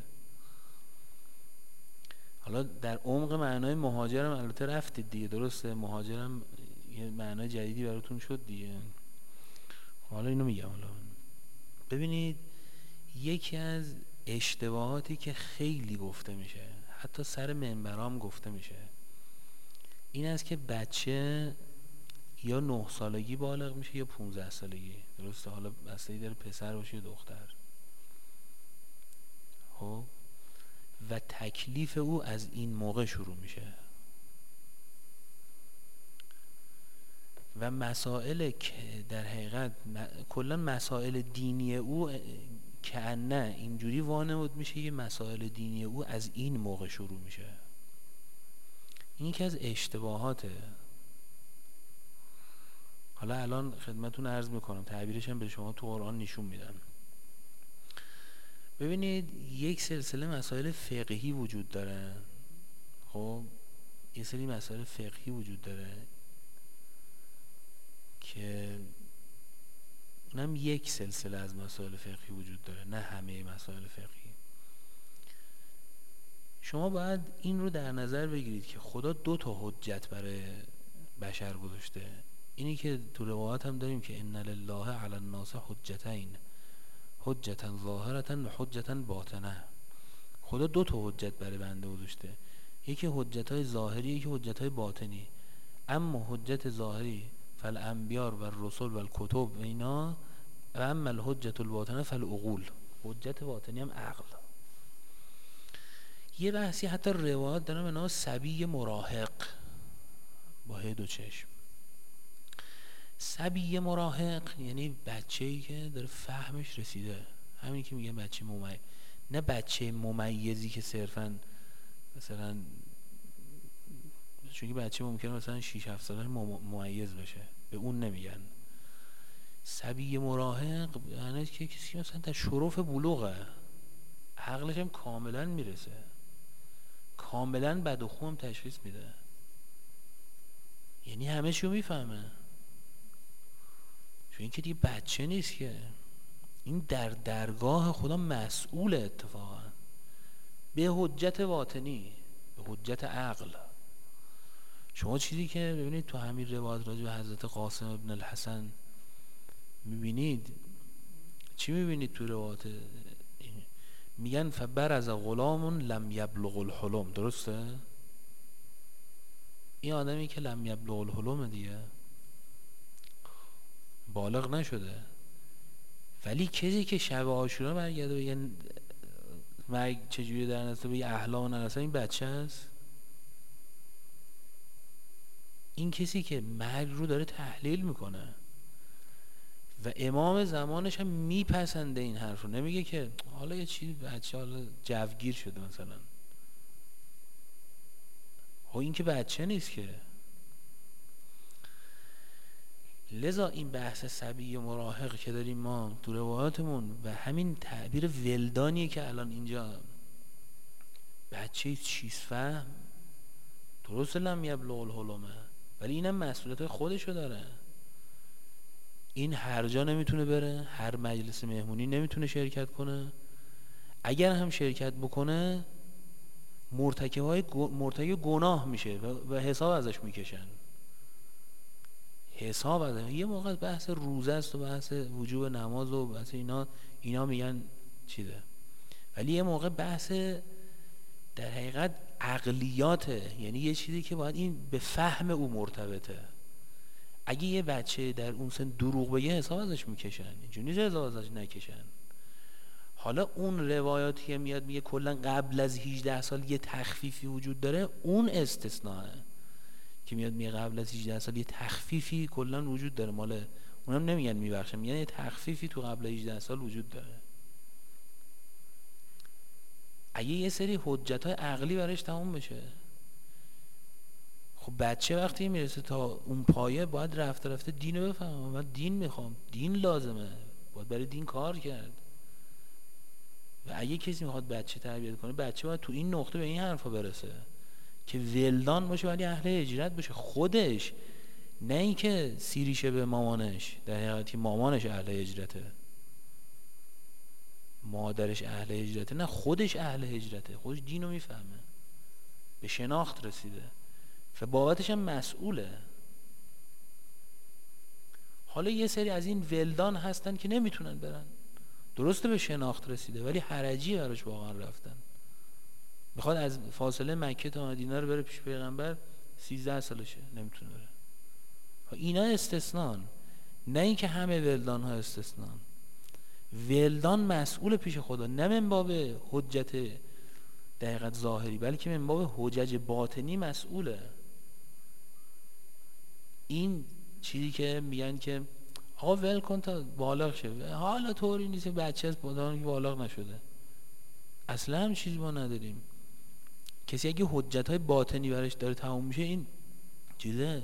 حالا در عمق معنای مهاجرم البته رفتید دیگه، درسته؟ مهاجرم یه معنای جدیدی براتون شد دیگه. حالا اینو میگم. حالا ببینید یکی از اشتباهاتی که خیلی گفته میشه، حتی سر منبرام گفته میشه، این است که بچه یا 9 سالگی بالغ میشه یا 15 سالگی، درسته؟ حالا بستگی داره پسر باشه یا دختر. خب و تکلیف او از این موقع شروع میشه و مسائل که در حقیقت کلا مسائل دینی او که نه اینجوری وانمود میشه، یه مسائل دینی او از این موقع شروع میشه. این یکی از اشتباهاته. حالا الان خدمتون عرض میکنم، تعبیرش هم به شما تو قرآن نشون میدن. ببینید یک سلسله مسائل فقهی وجود داره. خب یه سری مسائل فقهی وجود داره که اونم یک سلسله از مسائل فقهی وجود داره، نه همه مسائل فقهی. شما باید این رو در نظر بگیرید که خدا 2 تا حجت برای بشر گذاشته. اینی که تو روایات هم داریم که ان لله علی الناس حجتین، حجتا ظاهرتا و حجتا باطنه. خدا 2 تا حجت برای بنده گذاشته، یکی حجتای ظاهری، یکی حجتای باطنی. اما حجت ظاهری فالانبیاء و الرسل و الکتب و اینا، و اما الحجت الباطنه فالعقول، حجت باطنی هم عقل. یه بحثی حتی روایات دارم به نام صبی مراهق با 2 چشم. صبی مراهق یعنی بچه‌ای که داره فهمش رسیده، همینی که میگن بچه ممیز، نه بچه ممیزی که صرفاً مثلا، چون که بچه ممکنه مثلا 6-7 ساله ممیز بشه، به اون نمیگن. صبی مراهق یعنی که کسی مثلا در شرف بلوغه، عقلش هم کاملا میرسه، کاملا بد و خوب تشخیص میده، یعنی همه چیو میفهمه. چون این که دیگه بچه نیست که، این در درگاه خدا مسئول، اتفاقا به حجت باطنی، به حجت عقل. شما چیزی که ببینید تو همین روایت راجع به حضرت قاسم ابن الحسن میبینید، چی میبینید تو روایت؟ میگن فبرز غلام لم یبلغ الحلم، درسته؟ این آدمی که لم یبلغ الحلم دیگه بالغ نشده، ولی کسی که شب عاشورا برگرده بگه مرگ چجوری در نسته بگه احلام نرسه، این بچه است. این کسی که مرگ رو داره تحلیل میکنه و امام زمانش هم میپسنده این حرف رو، نمیگه که حالا یه چیزی بچه حالا جوگیر شده مثلا. این که بچه نیست که. لذا این بحث صبی مراهق که داریم ما تو روایاتمون و همین تعبیر ولدانیه که الان اینجا بچه چیز فهم، درست لم یبلغ الحلمه، ولی اینم مسئولیت خودشو داره. این هر جا نمیتونه بره، هر مجلس مهمونی نمیتونه شرکت کنه، اگر هم شرکت بکنه مرتکب گناه میشه و حساب ازش میکشن. حساب ازش، یه موقع بحث روزه است و بحث وجوب نماز و بحث اینا میگن چیزه، ولی یه موقع بحث در حقیقت عقلیاته، یعنی یه چیزی که باید این به فهم او مرتبطه. اگه یه بچه در اون سن دروغ بگه حساب ازش میکشن، اینجوری نیست حساب ازش نکشن. حالا اون روایاتی که میاد میگه کلا قبل از 18 سال یه تخفیفی وجود داره، اون استثناءه که میاد میگه قبل از 18 سال یه تخفیفی کلا وجود داره، مال اونم نمیگن میبخشن، میگن یه تخفیفی تو قبل از 18 سال وجود داره. اگه یه سری حجت‌های عقلی براش تموم بشه، خب بچه وقتی میرسه تا اون پایه باید رفته دینو بفهمه، من دین میخوام، دین لازمه، باید برای دین کار کرد. و اگه کسی میخواد بچه تربیت کنه، بچه باید تو این نقطه به این حرفا برسه که ولدان باشه ولی اهل هجرت باشه خودش، نه اینکه سیریشه به مامانش، در حقیقت مامانش اهل هجرته، مادرش اهل هجرته، نه خودش اهل هجرته، خودش دینو میفهمه، به شناخت رسیده و بابتش هم مسئوله. حالا یه سری از این ولدان هستن که نمیتونن برن، درسته به شناخت رسیده ولی حرجی براش واقعا رفتن، میخواد از فاصله مکه تا مدینه رو بره پیش پیغمبر، 13 سالشه نمیتونه بره. اینا استثنان، نه اینکه همه ولدان ها استثنان. ولدان مسئول پیش خدا، نه من باب حجت دقیقت ظاهری، بلکه من باب حجج باطنی مسئوله. این چیزی که میگن که آقا ول کن تا بالغ شه، حالا طوری نیست بچه است بودان که بالغ نشده، اصلا هم چیزی ما نداریم. کسی اگه حجت های باطنی برش داره تموم میشه، این چیزه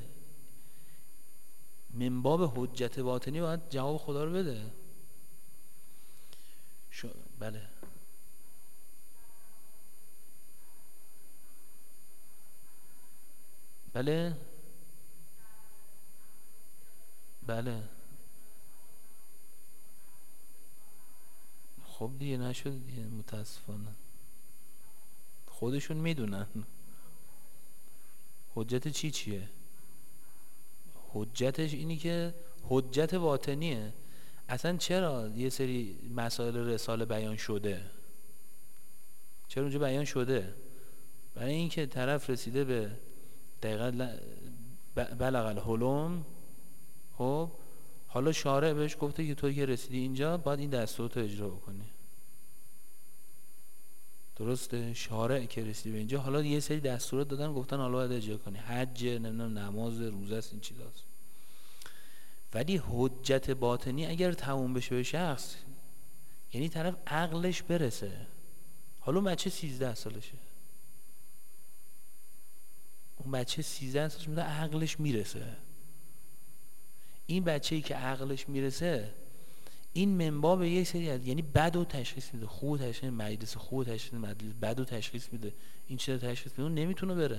من باب حجت باطنی باید جواب خدا رو بده. بله بله بله. خب دیگه نشد دیگه متاسفانه. خودشون میدونن حجت چیه. حجتش اینی که حجت باطنیه. اصلا چرا یه سری مسائل رساله بیان شده؟ چرا اونجا بیان شده؟ برای اینکه طرف رسیده به دقیقا بلغ الحلم. خب حالا شارع بهش گفته که توی که رسیدی اینجا باید این دستورات رو اجرا بکنی. درسته؟ شارع که رسیدی به اینجا حالا یه سری دستورات دادن، گفتن حالا باید اجرا کنی. حج، نمیدونم نماز، روزه است، این چیزاست. ولی حجت باطنی اگر تموم بشه به شخص، یعنی طرف عقلش برسه. حالا اون بچه 13 سالشه، اون بچه 13 سالش میده عقلش میرسه. این بچه‌ای که عقلش میرسه این منبع به یک سری یعنی بد و تشخیص میده، خوب تشخیص میده، مجلس خوب تشخیص میده، مجلس بد و تشخیص میده، این چیزا تشخیص میده. اون نمیتونه بره.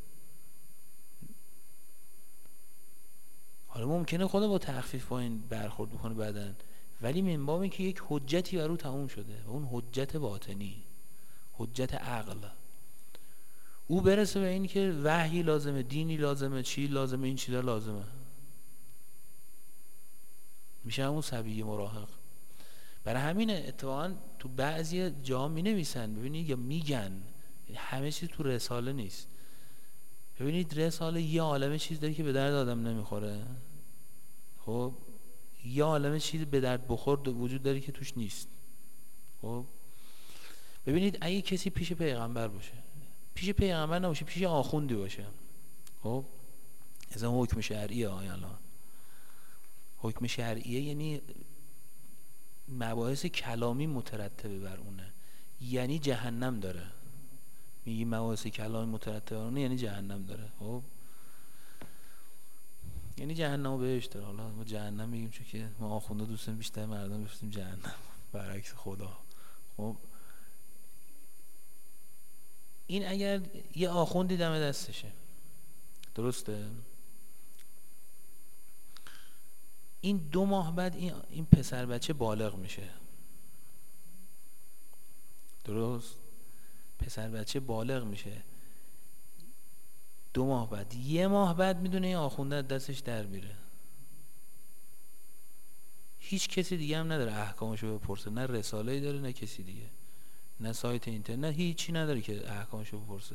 حالا ممکنه خدا با تخفیف با این برخورد بکنه بعدن، ولی منبع اینه که یک حجتی بر او تموم شده و اون حجت باطنی، حجت عقل. او برسه به این که وحی لازمه، دینی لازمه، چی لازمه، این چیزا لازمه، میشه همون صبی مراهق. برای همین اتفاقا تو بعضی جا می نویسن، ببینید، یا میگن همه چیز تو رساله نیست. ببینید رساله یه عالمه چیز داره که به درد آدم نمیخوره. خب یه عالمه چیز به درد بخور وجود داره که توش نیست. خب ببینید اگه کسی پیش پیغمبر باشه، پیش پیغمبر نباشه، پیش آخوندی باشه، خب از اون حکم شرعیه. الان حکم شرعیه یعنی مباحث کلامی مترتبه بر اونه، یعنی جهنم داره. میگی مباحث کلامی مترتبه بر اونه یعنی جهنم داره. خب یعنی جهنم و بهشت داره. حالا ما جهنم میگیم چون که ما آخونده دوستان بیشتر مردم بفتیم جهنم، برعکس خدا. خب این اگر یه آخوندی دم دستشه، درسته، این 2 ماه بعد این پسر بچه بالغ میشه. درست؟ پسر بچه بالغ میشه 2 ماه بعد، 1 ماه بعد میدونه این آخونده دستش در میره. هیچ کسی دیگه هم نداره احکامشو بپرسه، نه رساله‌ای داره، نه کسی دیگه، نه سایت اینترنت، هیچی نداره که احکامشو بپرسه.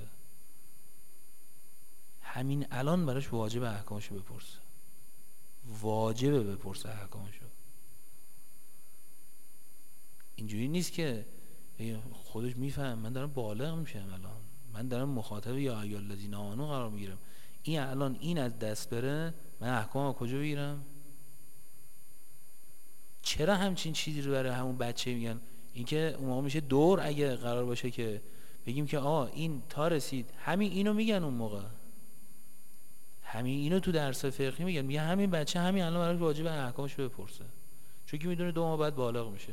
همین الان براش واجب احکامشو بپرسه، واجبه بپرسه احکامشو. اینجوری نیست که خودش میفهم من دارم بالغ میشم، الان من دارم مخاطب یا ایها الذین آمنو قرار میگیرم، این الان این از دست بره، من احکام کجا بگیرم؟ چرا همچین چیزی رو برای همون بچه میگن؟ اینکه اون موقع میشه دور، اگه قرار باشه که بگیم که این تا رسید، همین اینو میگن اون موقع، همین اینو تو درس فقهی میگن همین بچه همین الان براش واجب احکامشو بپرسه، چون که میدونه 2 ماه بعد بالغ میشه.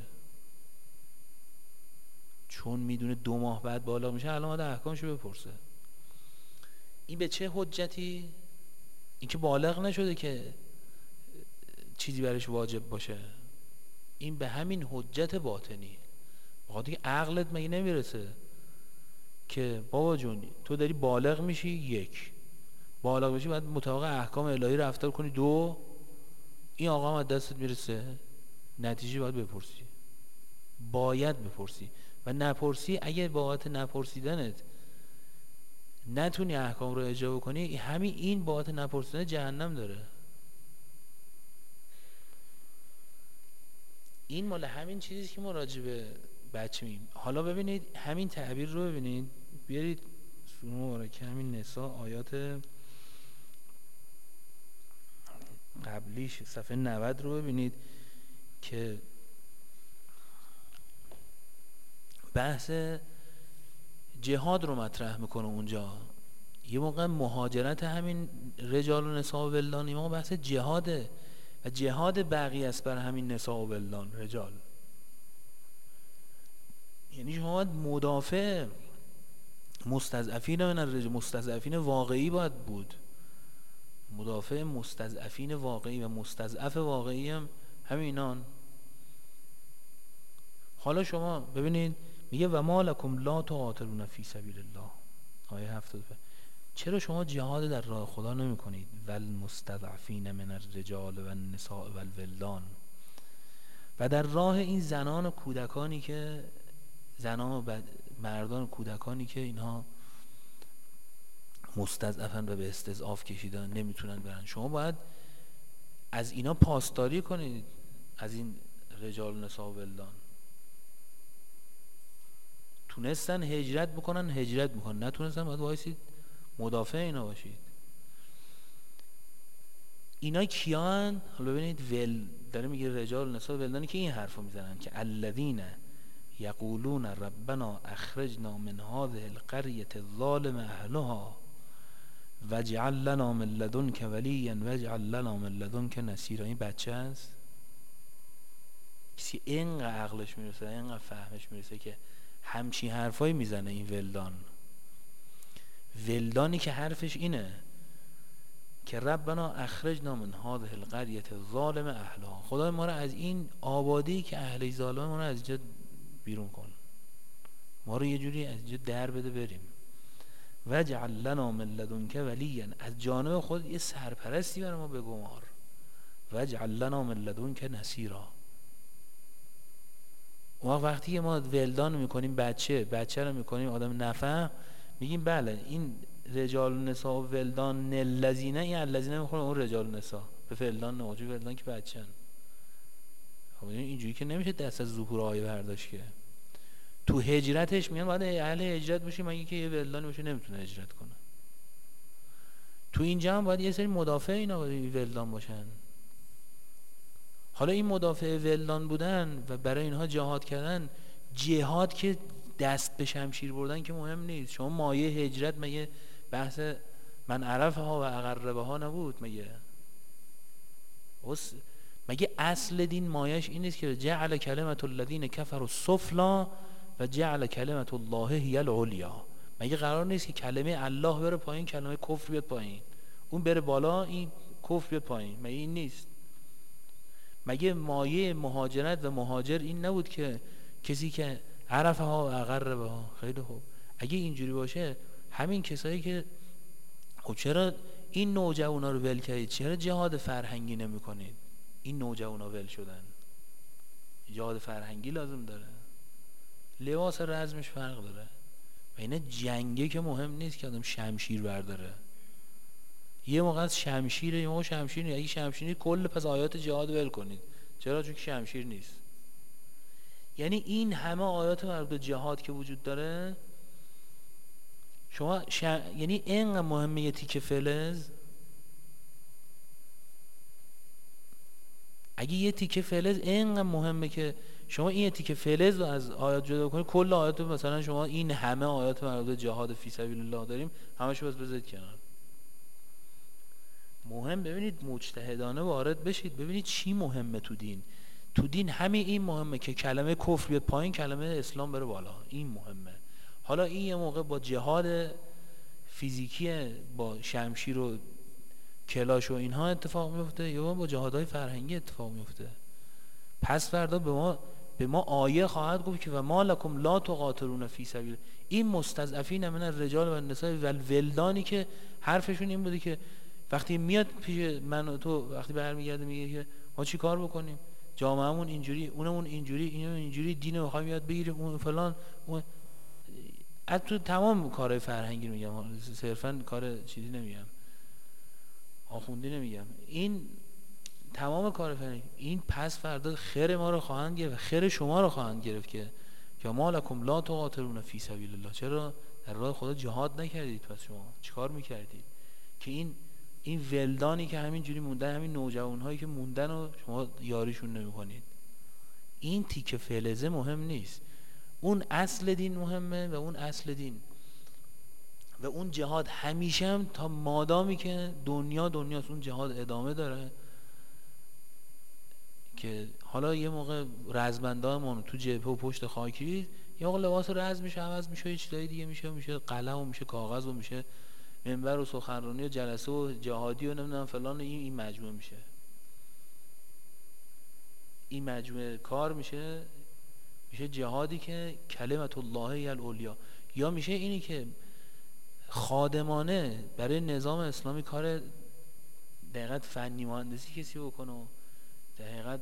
چون میدونه 2 ماه بعد بالغ میشه، الان باید احکامشو بپرسه. این به چه حجتی؟ این که بالغ نشده که چیزی برش واجب باشه. این به همین حجت باطنی، بخاطر که عقلت مگه نمیرسه که بابا جون تو داری بالغ میشی، 1 بالغ بشی بعد مطابق احکام الهی رفتار کنی، 2 این آقا هم از دستت میرسه، نتیجه باید بپرسی، باید بپرسی. و نپرسی، اگه باعث نپرسیدنت نتونی احکام رو اجرا کنی، همین این باعث نپرسیدن جهنم داره. این مال همین چیزی که ما راجع به بچه میگیم. حالا ببینید همین تعبیر رو ببینید، بیارید سوره که همین نساء آیات قبلیش صفحه 90 رو ببینید که بحث جهاد رو مطرح میکنه اونجا. یه موقع مهاجرت همین رجال و نساء و ولدان، یه موقع بحث جهاده و جهاد بقیه است بر همین نساء و ولدان رجال. یعنی شما باید مدافع مستضعفین من الرجال، مستضعفین واقعی باید بود، مدافع مستضعفین واقعی و مستضعف واقعی هم همینان. حالا شما ببینید میگه و ما لکم لا تقاتلون فی سبیل الله، آیه 75. چرا شما جهاد در راه خدا نمی کنید؟ والمستضعفین من الرجال و النساء و الولدان، و در راه این زنان و کودکانی که زنان و مردان و کودکانی که اینها مستضعفن و به استضعاف کشیدن نمیتونن برن، شما باید از اینا پاسداری کنید، از این رجال و نساء و ولدان. تونستن هجرت بکنن هجرت میکنن، نتونستن باید وایسید مدافع اینا باشید. اینا کیان؟ حالا ببینید داره میگه رجال و نساء و ولدانی که این حرفو میزنن که الذین یقولون ربنا اخرجنا من هذه القرية الظالم اهلها واجعل لنا من لدنك وليا واجعل لنا من لدنك نصيرا. این بچه است کسی اینقدر عقلش میرسه، اینقدر فهمش میرسه که همچین حرفایی میزنه؟ این ولدانی که حرفش اینه که ربنا اخرجنا من هذه القرية الظالم اهلها، خدای ما رو از این آبادی که اهل ظالم ما رو از اینجا بیرون کن، ما رو یه جوری از اینجا در بده بریم. واجعل لنا من لدنک ولیا، از جانب خود یه سرپرستی برای ما بگمار. واجعل لنا من لدنک نصیرا. وقتی ما ولدان میکنیم بچه رو میکنیم آدم نفهم، میگیم بله این رجال و نساء و ولدان الذین، این الذین میخوره اون رجال و نساء به ولدان نواجه ولدان که بچه‌ن. خب اینجوری که نمیشه دست از ظهور آیه برداشت که تو هجرتش میگن باید اهل هجرت باشی، مگه که یه ولدانی باشه نمیتونه هجرت کنه. تو اینجا هم باید یه سری مدافع اینا ولدان باشن. حالا این مدافع ولدان بودن و برای اینها جهاد کردن، جهاد که دست به شمشیر بردن که مهم نیست. شما مایه هجرت مگه بحث من عرفها و اقربها نبود؟ مگه اصل دین مایش این نیست که جعل کلمت الذین کفروا السفلی و جعل کلمت الله هی العلیا؟ مگه قرار نیست که کلمه الله بره پایین کلمه کفر بیاد پایین، اون بره بالا این کفر بیاد پایین؟ مگه این نیست؟ مگه مایه مهاجرت و مهاجر این نبود که کسی که عرفها و اقربها؟ خیلی خوب، اگه اینجوری باشه همین کسایی که خب چرا این نوجوانا رو ول کردید؟ چرا جهاد فرهنگی نمی کنید؟ این نوجوانا ول شدن، جهاد فرهنگی لازم داره، لباس رزمش فرق داره. و اینه جنگه که مهم نیست که آدم شمشیر برداره، یه موقع از شمشیره یه موقع شمشیر نیست. اگه شمشیر نیست کل پس آیات جهاد ول کنید. چرا؟ چون که شمشیر نیست. یعنی این همه آیات مربوط به جهاد که وجود داره، شما یعنی اینقدر مهمه یه تیکه فلز. اگه یه تیکه فلز اینقدر مهمه که شما این یه تیکه فلز رو از آیات جدا کنید، کل آیات رو مثلا شما این همه آیات مربوط به جهاد فی سبیل الله داریم همه‌شو بس بذارید کنار. مهم ببینید مجتهدانه وارد بشید، ببینید چی مهمه تو دین. تو دین همین این مهمه که کلمه کفر بیاد پایین کلمه اسلام بره بالا، این مهمه. حالا این یه موقع با جهاد فیزیکی با شمشیر و کلاش و اینها اتفاق میفته، یا با جهادهای فرهنگی اتفاق میفته. پس فردا به ما آیه خواهد گفت که و ما لکم لا تقاتلون فی سبیل، این مستضعفین من الرجال و النساء و الولدانی که حرفشون این بوده که وقتی میاد پیش من و تو، وقتی برمیگرده میگه که ما چی کار بکنیم، جامعهمون اینجوری، اونمون اینجوری، اینو اینجوری، دین رو می‌خوایم یاد بگیریم، اون فلان، اون از تو تمام کارهای فرهنگی رو میگم، صرفا کار چیزی نمیگم، آخوندی نمیگم، این تمام کار فرهنگی. این پس فردا خیر ما رو خواهند گرفت، خیر شما رو خواهند گرفت که ما لکم لا تقاتلون فی سبیل الله. چرا در راه خدا جهاد نکردید؟ پس شما چیکار میکردید که این ولدانی که همینجوری موندن، همین نوجوانهایی که موندن و شما یاریشون نمی‌کنید؟ این تیکه فلزه مهم نیست، اون اصل دین مهمه. و اون اصل دین و اون جهاد همیشه هم تا مادامی که دنیاست اون جهاد ادامه داره. که حالا یه موقع رزمندانمون تو جبهه و پشت خاکی، یه موقع لباس رزم میشه عوض میشه، یه چیزای دیگه میشه قلم و میشه کاغذ و میشه منبر و سخنرانی و جلسه و جهادی و نمیدونم فلان، این مجموعه میشه، این مجموعه کار میشه جهادی که کلمت الله العلیا، یا میشه اینی که خادمانه برای نظام اسلامی کار دقیقت فنی مهندسی کسی بکنه و دقیقت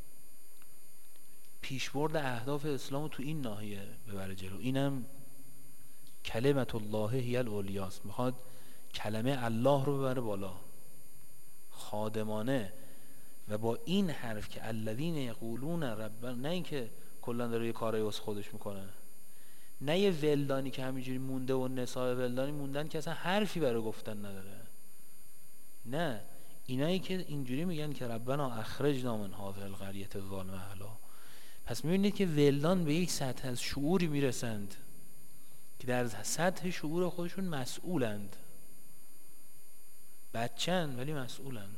پیشبرد اهداف اسلام تو این ناحیه ببره جلو. اینم کلمت الله هی الاولیاست، میخواد کلمه الله رو ببره بالا خادمانه و با این حرف که الذین یقولون ربنا، نه اینکه کلا داره یه کارایی واسه خودش میکنه، نه یه ولدانی که همینجوری مونده و نساء ولدانی موندن که اصلا حرفی برای گفتن نداره، نه اینایی که اینجوری میگن که ربنا اخرجنا من هذه القرية الظالمة اهلها. پس میبینید که ولدان به یک سطح از شعوری میرسند که در سطح شعور خودشون مسئولند، بچن ولی مسئولند.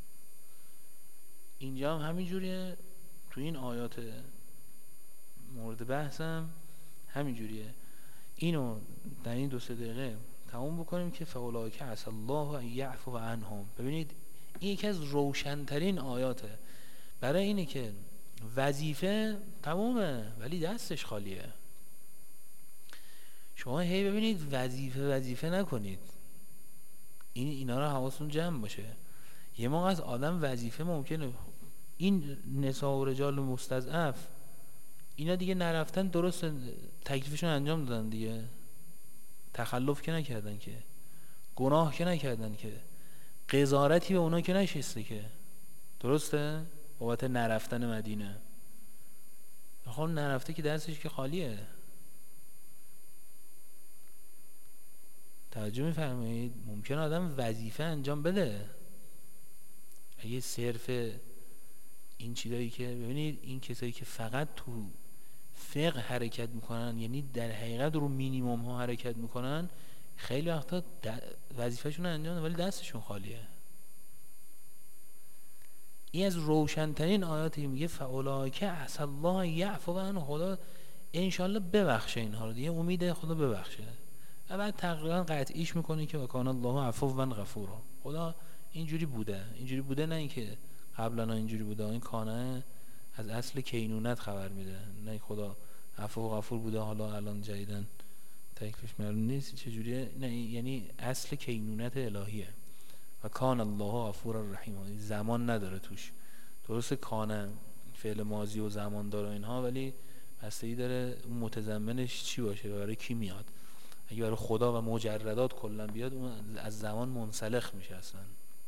اینجا هم همین جوریه، تو این آیات مورد بحثم همین جوریه. اینو در این 2-3 دقیقه تموم بکنیم که فاولئک عسى الله ان یعفو عنهم. ببینید این یکی از روشن‌ترین آیاته برای اینه که وظیفه تمومه ولی دستش خالیه. شما هی ببینید وظیفه نکنید، اینا رو حواستون جمع باشه. یه موقع از آدم وظیفه ممکنه این نساء و رجال مستضعف اینا دیگه نرفتن، درست تکلیفشون انجام دادن دیگه، تخلف که نکردن، که گناه که نکردن، که قضاوتی به اونا که نشسته، که درسته بابت نرفتن مدینه. خب نرفته که دستش که خالیه. توجه می‌فرمایید؟ ممکن آدم وظیفه انجام بده، اگه صرف این چیزایی که ببینید این کسایی که فقط تو فقه حرکت میکنن، یعنی در حقیقت رو مینیمم ها حرکت میکنن، خیلی وقتا وظیفهشون انجام دادن ولی دستشون خالیه. این از روشن‌ترین آیاتی میگه فاولئک عسى الله یعفو عنهم، خدا انشالله ببخشه اینها رو دیگه، امید خدا ببخشه. و بعد تقریبا قطعیش میکنه که وکان الله عفوا غفورا، خدا اینجوری بوده، نه اینکه قبلا اینجوری بوده. این کانه از اصل کینونت خبر میده، نه خدا عفو و غفور بوده حالا الان جدیدن تکلیفش معلوم نیست چجوریه، نه یعنی اصل کینونت الهیه. و کان الله غفور الرحیم، زمان نداره توش. درسته کانه فعل ماضی و زمان داره اینها، ولی بستگی داره متضمنش چی باشه، برای کی میاد. اگه برای خدا و مجردات کلا بیاد اون از زمان منسلخ میشه اصلا.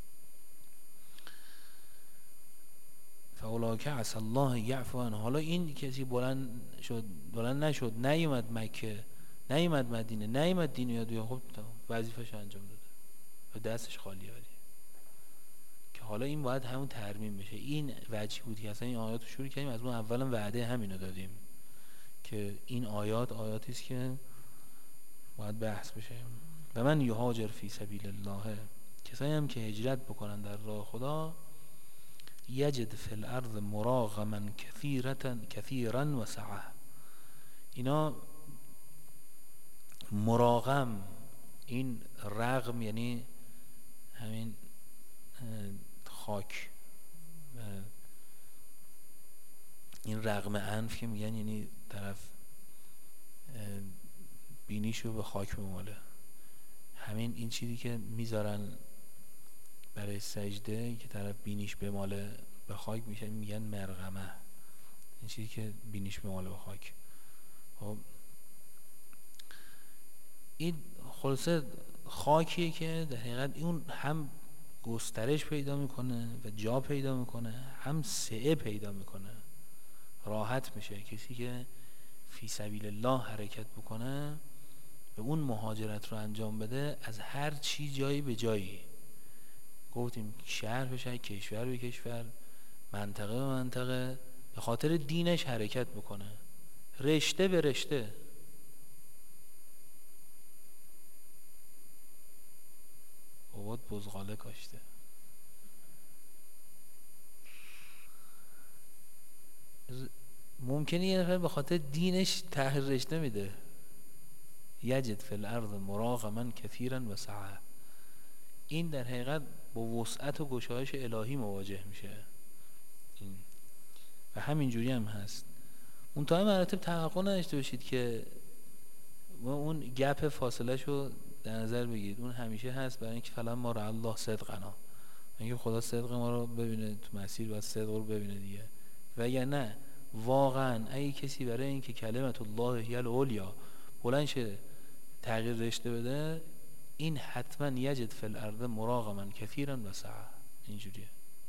فاولئک عسى الله یعفو عنهم. حالا این کسی بلند نشد، نیومد مکه، نیومد مدینه، نیومد دین یاد بگیره، خب وظیفه‌ش انجام داده و دستش خالیه. ولی که حالا این باید همون ترمیم بشه. این وجهی بود که اصلا این آیات رو شروع کردیم، از اون اولا وعده همینو دادیم که این آیاتی است که باید بحث بشه. و من یهاجر فی سبیل الله، کسایی هم که هجرت بکنن در راه خدا، یجد فی الارض مراغما کثیرا و سعه. اینا مراغم، این رغم یعنی همین خاک، این رغم انف که میگن یعنی طرف بینیشو به خاک بماله. همین این چیزی که میذارن برای سجده که طرف بینیش بماله به خاک میشه، میگن مرغمه. این چیزی که بینیش بماله به خاک. خب این خلاصه خاکیه که در حقیقت اون هم گسترش پیدا میکنه و جا پیدا میکنه، هم سعه پیدا میکنه، راحت میشه. کسی که فی سبیل الله حرکت بکنه و اون مهاجرت رو انجام بده، از هر چی جایی به جایی، گفتیم شهر به شهر، کشور به کشور، منطقه به منطقه، به خاطر دینش حرکت بکنه، رشته به رشته. بابات بزغاله کاشته. ممکنه یه نفر به خاطر دینش تغییر رشته میده، یجد فی الارض مراغما کثیرا و سعه. این در حقیقت با وسعت و گشایش الهی مواجه میشه این. و همینجوری هم هست. منتهای مراتب توقع نداشته باشید که اون گپ فاصله شو در نظر بگیرید، اون همیشه هست، برای اینکه فلان ما را الله صدقنا، اینکه خدا صدق ما رو ببینه تو مسیر، باید صدق رو ببینه دیگه. و یا نه واقعا اگه کسی برای اینکه کلمت الله هی العلیا بلند شه تغییر رشته بده، این حتما یجد فی الارض مراغما کثیرا و سعه. اینجوریه،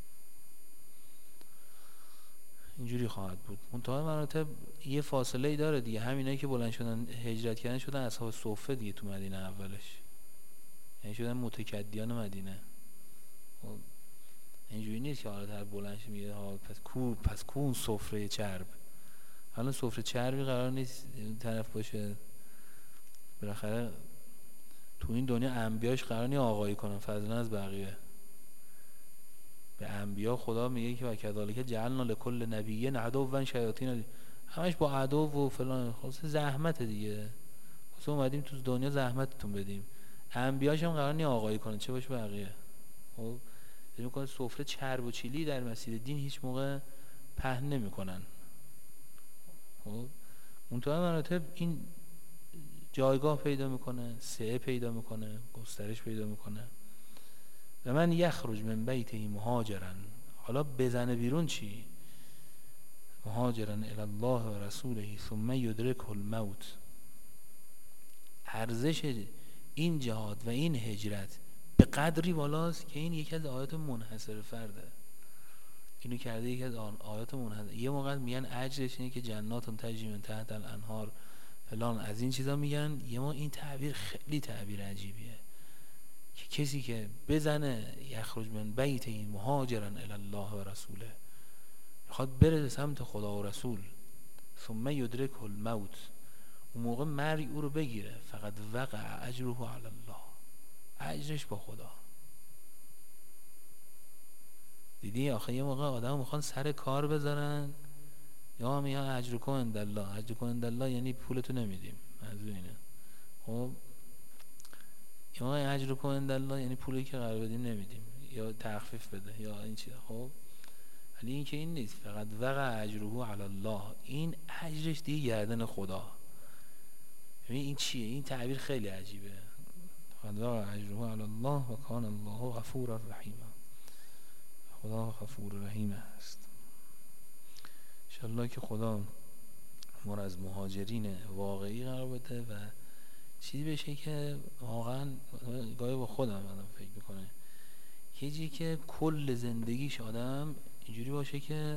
اینجوری خواهد بود. منتهای مراتب یه فاصله ای داره دیگه. همینایی که بلند شدن هجرت کردن شدن اصحاب صفه دیگه تو مدینه اولش، یعنی شدن متکدیان مدینه. اینجوری نیست که حالا هر بلند شه میگه ها پس کو اون سفره چرب. حالا سفره چربی قرار نیست این طرف باشه. بالاخره تو این دنیا انبیاش قرار نیست آقایی کنن فضلا از بقیه. به انبیا خدا میگه که وکذالک جعلنا لکل نبی عدوا شیاطین، همش با عدو و فلان. خلاص زحمت دیگه، خلاص اومدیم تو دنیا زحمتتون بدیم. انبیاش هم قرار نیست آقایی کنن، چه باشه بقیه. خب ببین کنه سفره چرب و چیلی در مسیر دین هیچ موقع پهن نمیکنن. خب منتها مراتب این جایگاه پیدا میکنه، سعه پیدا میکنه، گسترش پیدا میکنه. و من یخرج من بیته مهاجرا، حالا بزنه بیرون چی؟ مهاجرا الی الله و رسوله ثم یدرکه الموت. ارزش این جهاد و این هجرت به قدری بالاست که این یکی از آیات منحصر فرده. اینو کرده یکی از آیات منحصر. یه موقع میگن اجرش اینه که جنات تجری من تحت الانهار فلان، از این چیزا میگن. یه ما این تعبیر خیلی تعبیر عجیبیه که کسی که بزنه یخرج من بیت این مهاجرا الی الله و رسوله، میخواد بره به سمت خدا و رسول، ثم یدرکه الموت، اون موقع مرگ او رو بگیره، فقط وقع اجره علی الله، اجرش با خدا. دیدی آخه یه موقع آدم میخوان سر کار بذارن یا میگن اجرکم عند الله. اجرکم عند الله یعنی پولتو نمیدیم، منظور اینه. خب یا اجرکم عند الله یعنی پولی که قرار بدیم نمیدیم یا تخفیف بده یا این چیزا. خب ولی این که این نیست، فقط وقع اجره علی الله، این اجرش دیگه گردن خدا. ببین این چیه؟ این تعبیر خیلی عجیبه. فقط وقع اجره علی الله و کان الله غفورا رحیما. خدا غفور رحیم است. انشالله که خدا ما از مهاجرین واقعی قرار بده و چیزی بشه که واقعا گاهی با خودم فکر میکنه یه جایی که کل زندگیش آدم اینجوری باشه که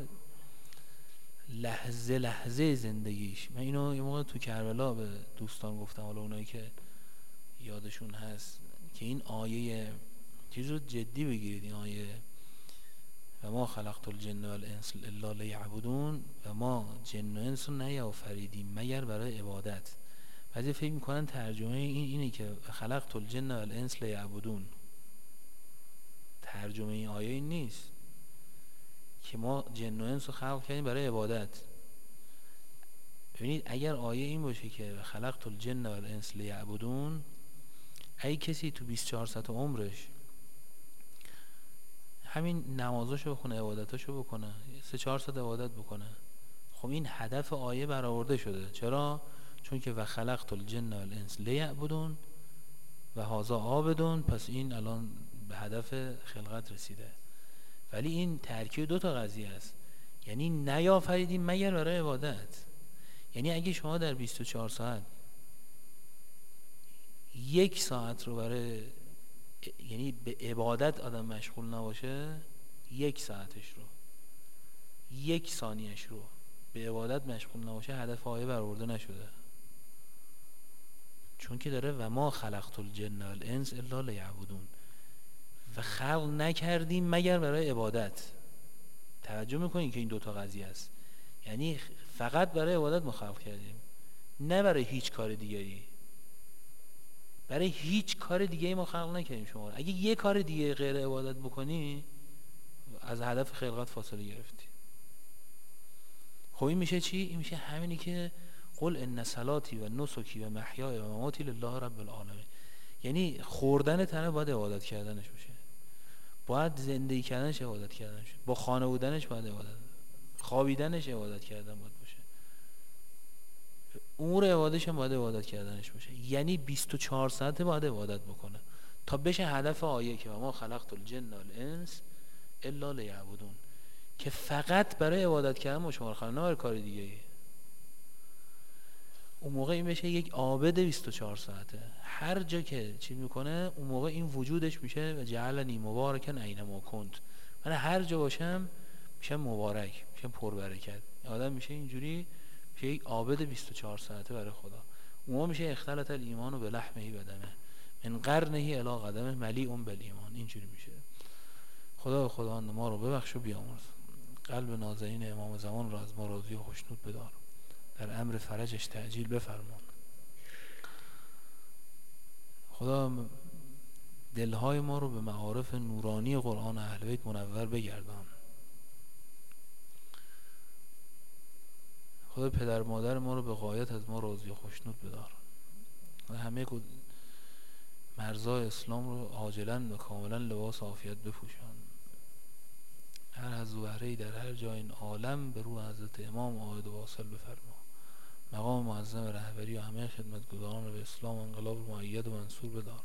لحظه لحظه زندگیش. من اینو یه موقع تو کربلا به دوستان گفتم، حالا اونایی که یادشون هست، که این آیه چیز رو جدی بگیرید. این آیه و ما خلقت الجن والانس الا لیعبدون، و ما جن و انس رو نیافریدیم مگر برای عبادت. بعضی فکر میکنن ترجمه اینه که خلقت الجن والانس لیعبدون. ترجمه این آیه این نیست که ما جن و انس رو خلق کردیم برای عبادت. ببینید اگر آیه این باشه که خلقت الجن والانس لیعبدون، اگه کسی تو 24 ساعت عمرش همین نمازاشو بخونه، عبادتاشو بکنه، 3-4 ساعت عبادت بکنه، خب این هدف آیه برآورده شده. چرا؟ چون که و خلقت الجن والانس لیعبدون و هذا عابدون، پس این الان به هدف خلقت رسیده. ولی این ترکیب 2 تا قضیه است، یعنی نیافریدیم مگر برای عبادت. یعنی اگه شما در 24 ساعت 1 ساعت رو برای، یعنی به عبادت آدم مشغول نباشه، 1 ساعتش رو 1 ثانیهش رو به عبادت مشغول نباشه، هدف آیه برآورده نشده. چون که داره و ما خلقت الجن والانس الا لیعبدون، و خلق نکردیم مگر برای عبادت. توجه میکنین که این 2 تا قضیه است، یعنی فقط برای عبادت ما خلق کردیم، نه برای هیچ کار دیگری. برای هیچ کار دیگه ما خلق نکردیم. شما اگه یه کار دیگه غیر عبادت بکنی، از هدف خلقت فاصله گرفتی. خب این میشه چی؟ این میشه همینی که قل ان صلاتی و نسکی و محیای و مماتی لله رب العالمین. یعنی خوردن تنه باید عبادت کردنش باشه، باید زندگی کردنش عبادت کردنش، با خانه بودنش باید عبادت، خوابیدنش عبادت کردن باید باشه، امور عبادتش هم باید عبادت کردنش باشه. یعنی 24 ساعته باید عبادت بکنه تا بشه هدف آیه که ما خلقت الجن والانس الا لیعبدون، که فقط برای عبادت کردن ما شما رو خلق، نه برای کار دیگه ای. اون موقع این بشه یک عابد 24 ساعته، هر جا که چی میکنه اون موقع این وجودش میشه و جعلنی مبارکن اینما کنت، من هر جا باشم میشه مبارک، میشه پربرکت. آدم میشه اینجوری، میشه یک عابد 24 ساعته برای خدا. اون موقع میشه اختلط الایمان به لحمه و دمه من قرنه الی قدمه ملیء بالایمان. اینجوری میشه. خدا ما رو ببخش و بیامرز، قلب نازنین امام زمان را از ما راضی و خوشنود بدار، در امر فرجش تعجیل بفرمان. خدا دلهای ما رو به معارف نورانی قرآن اهل بیت منور بگردان. خدا پدر مادر ما رو به غایت از ما راضی و خوشنود بدار و همه مرزای اسلام رو عاجلا و کاملا لباس عافیت بپوشان. هر از وحره‌ای در هر جای این عالم به روح حضرت امام عاید و واصل بفرما. مقام معظم رهبری و همه خدمتگزاران رو به اسلام و انقلاب مؤید و منصور بدار.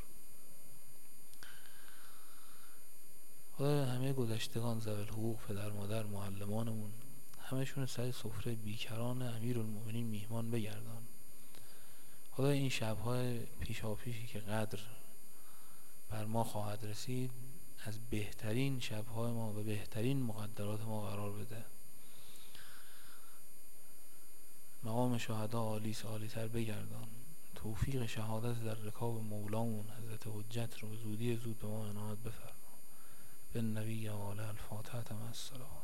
خدا همه گذشتگان ذوی الحقوق، پدر مادر، معلمانمون، همشون سر سفره بیکران امیرالمومنین میهمان بگردان. خدا این شب‌های پیشاپیشی که قدر بر ما خواهد رسید از بهترین شب‌های ما و بهترین مقدرات ما قرار بده. مقام شهدا عالی تر بگردان. توفیق شهادت در رکاب مولامون حضرت حجت رو زودی زود به ما عنایت بفرما. به نبی و آله الفاتحه مع السلام.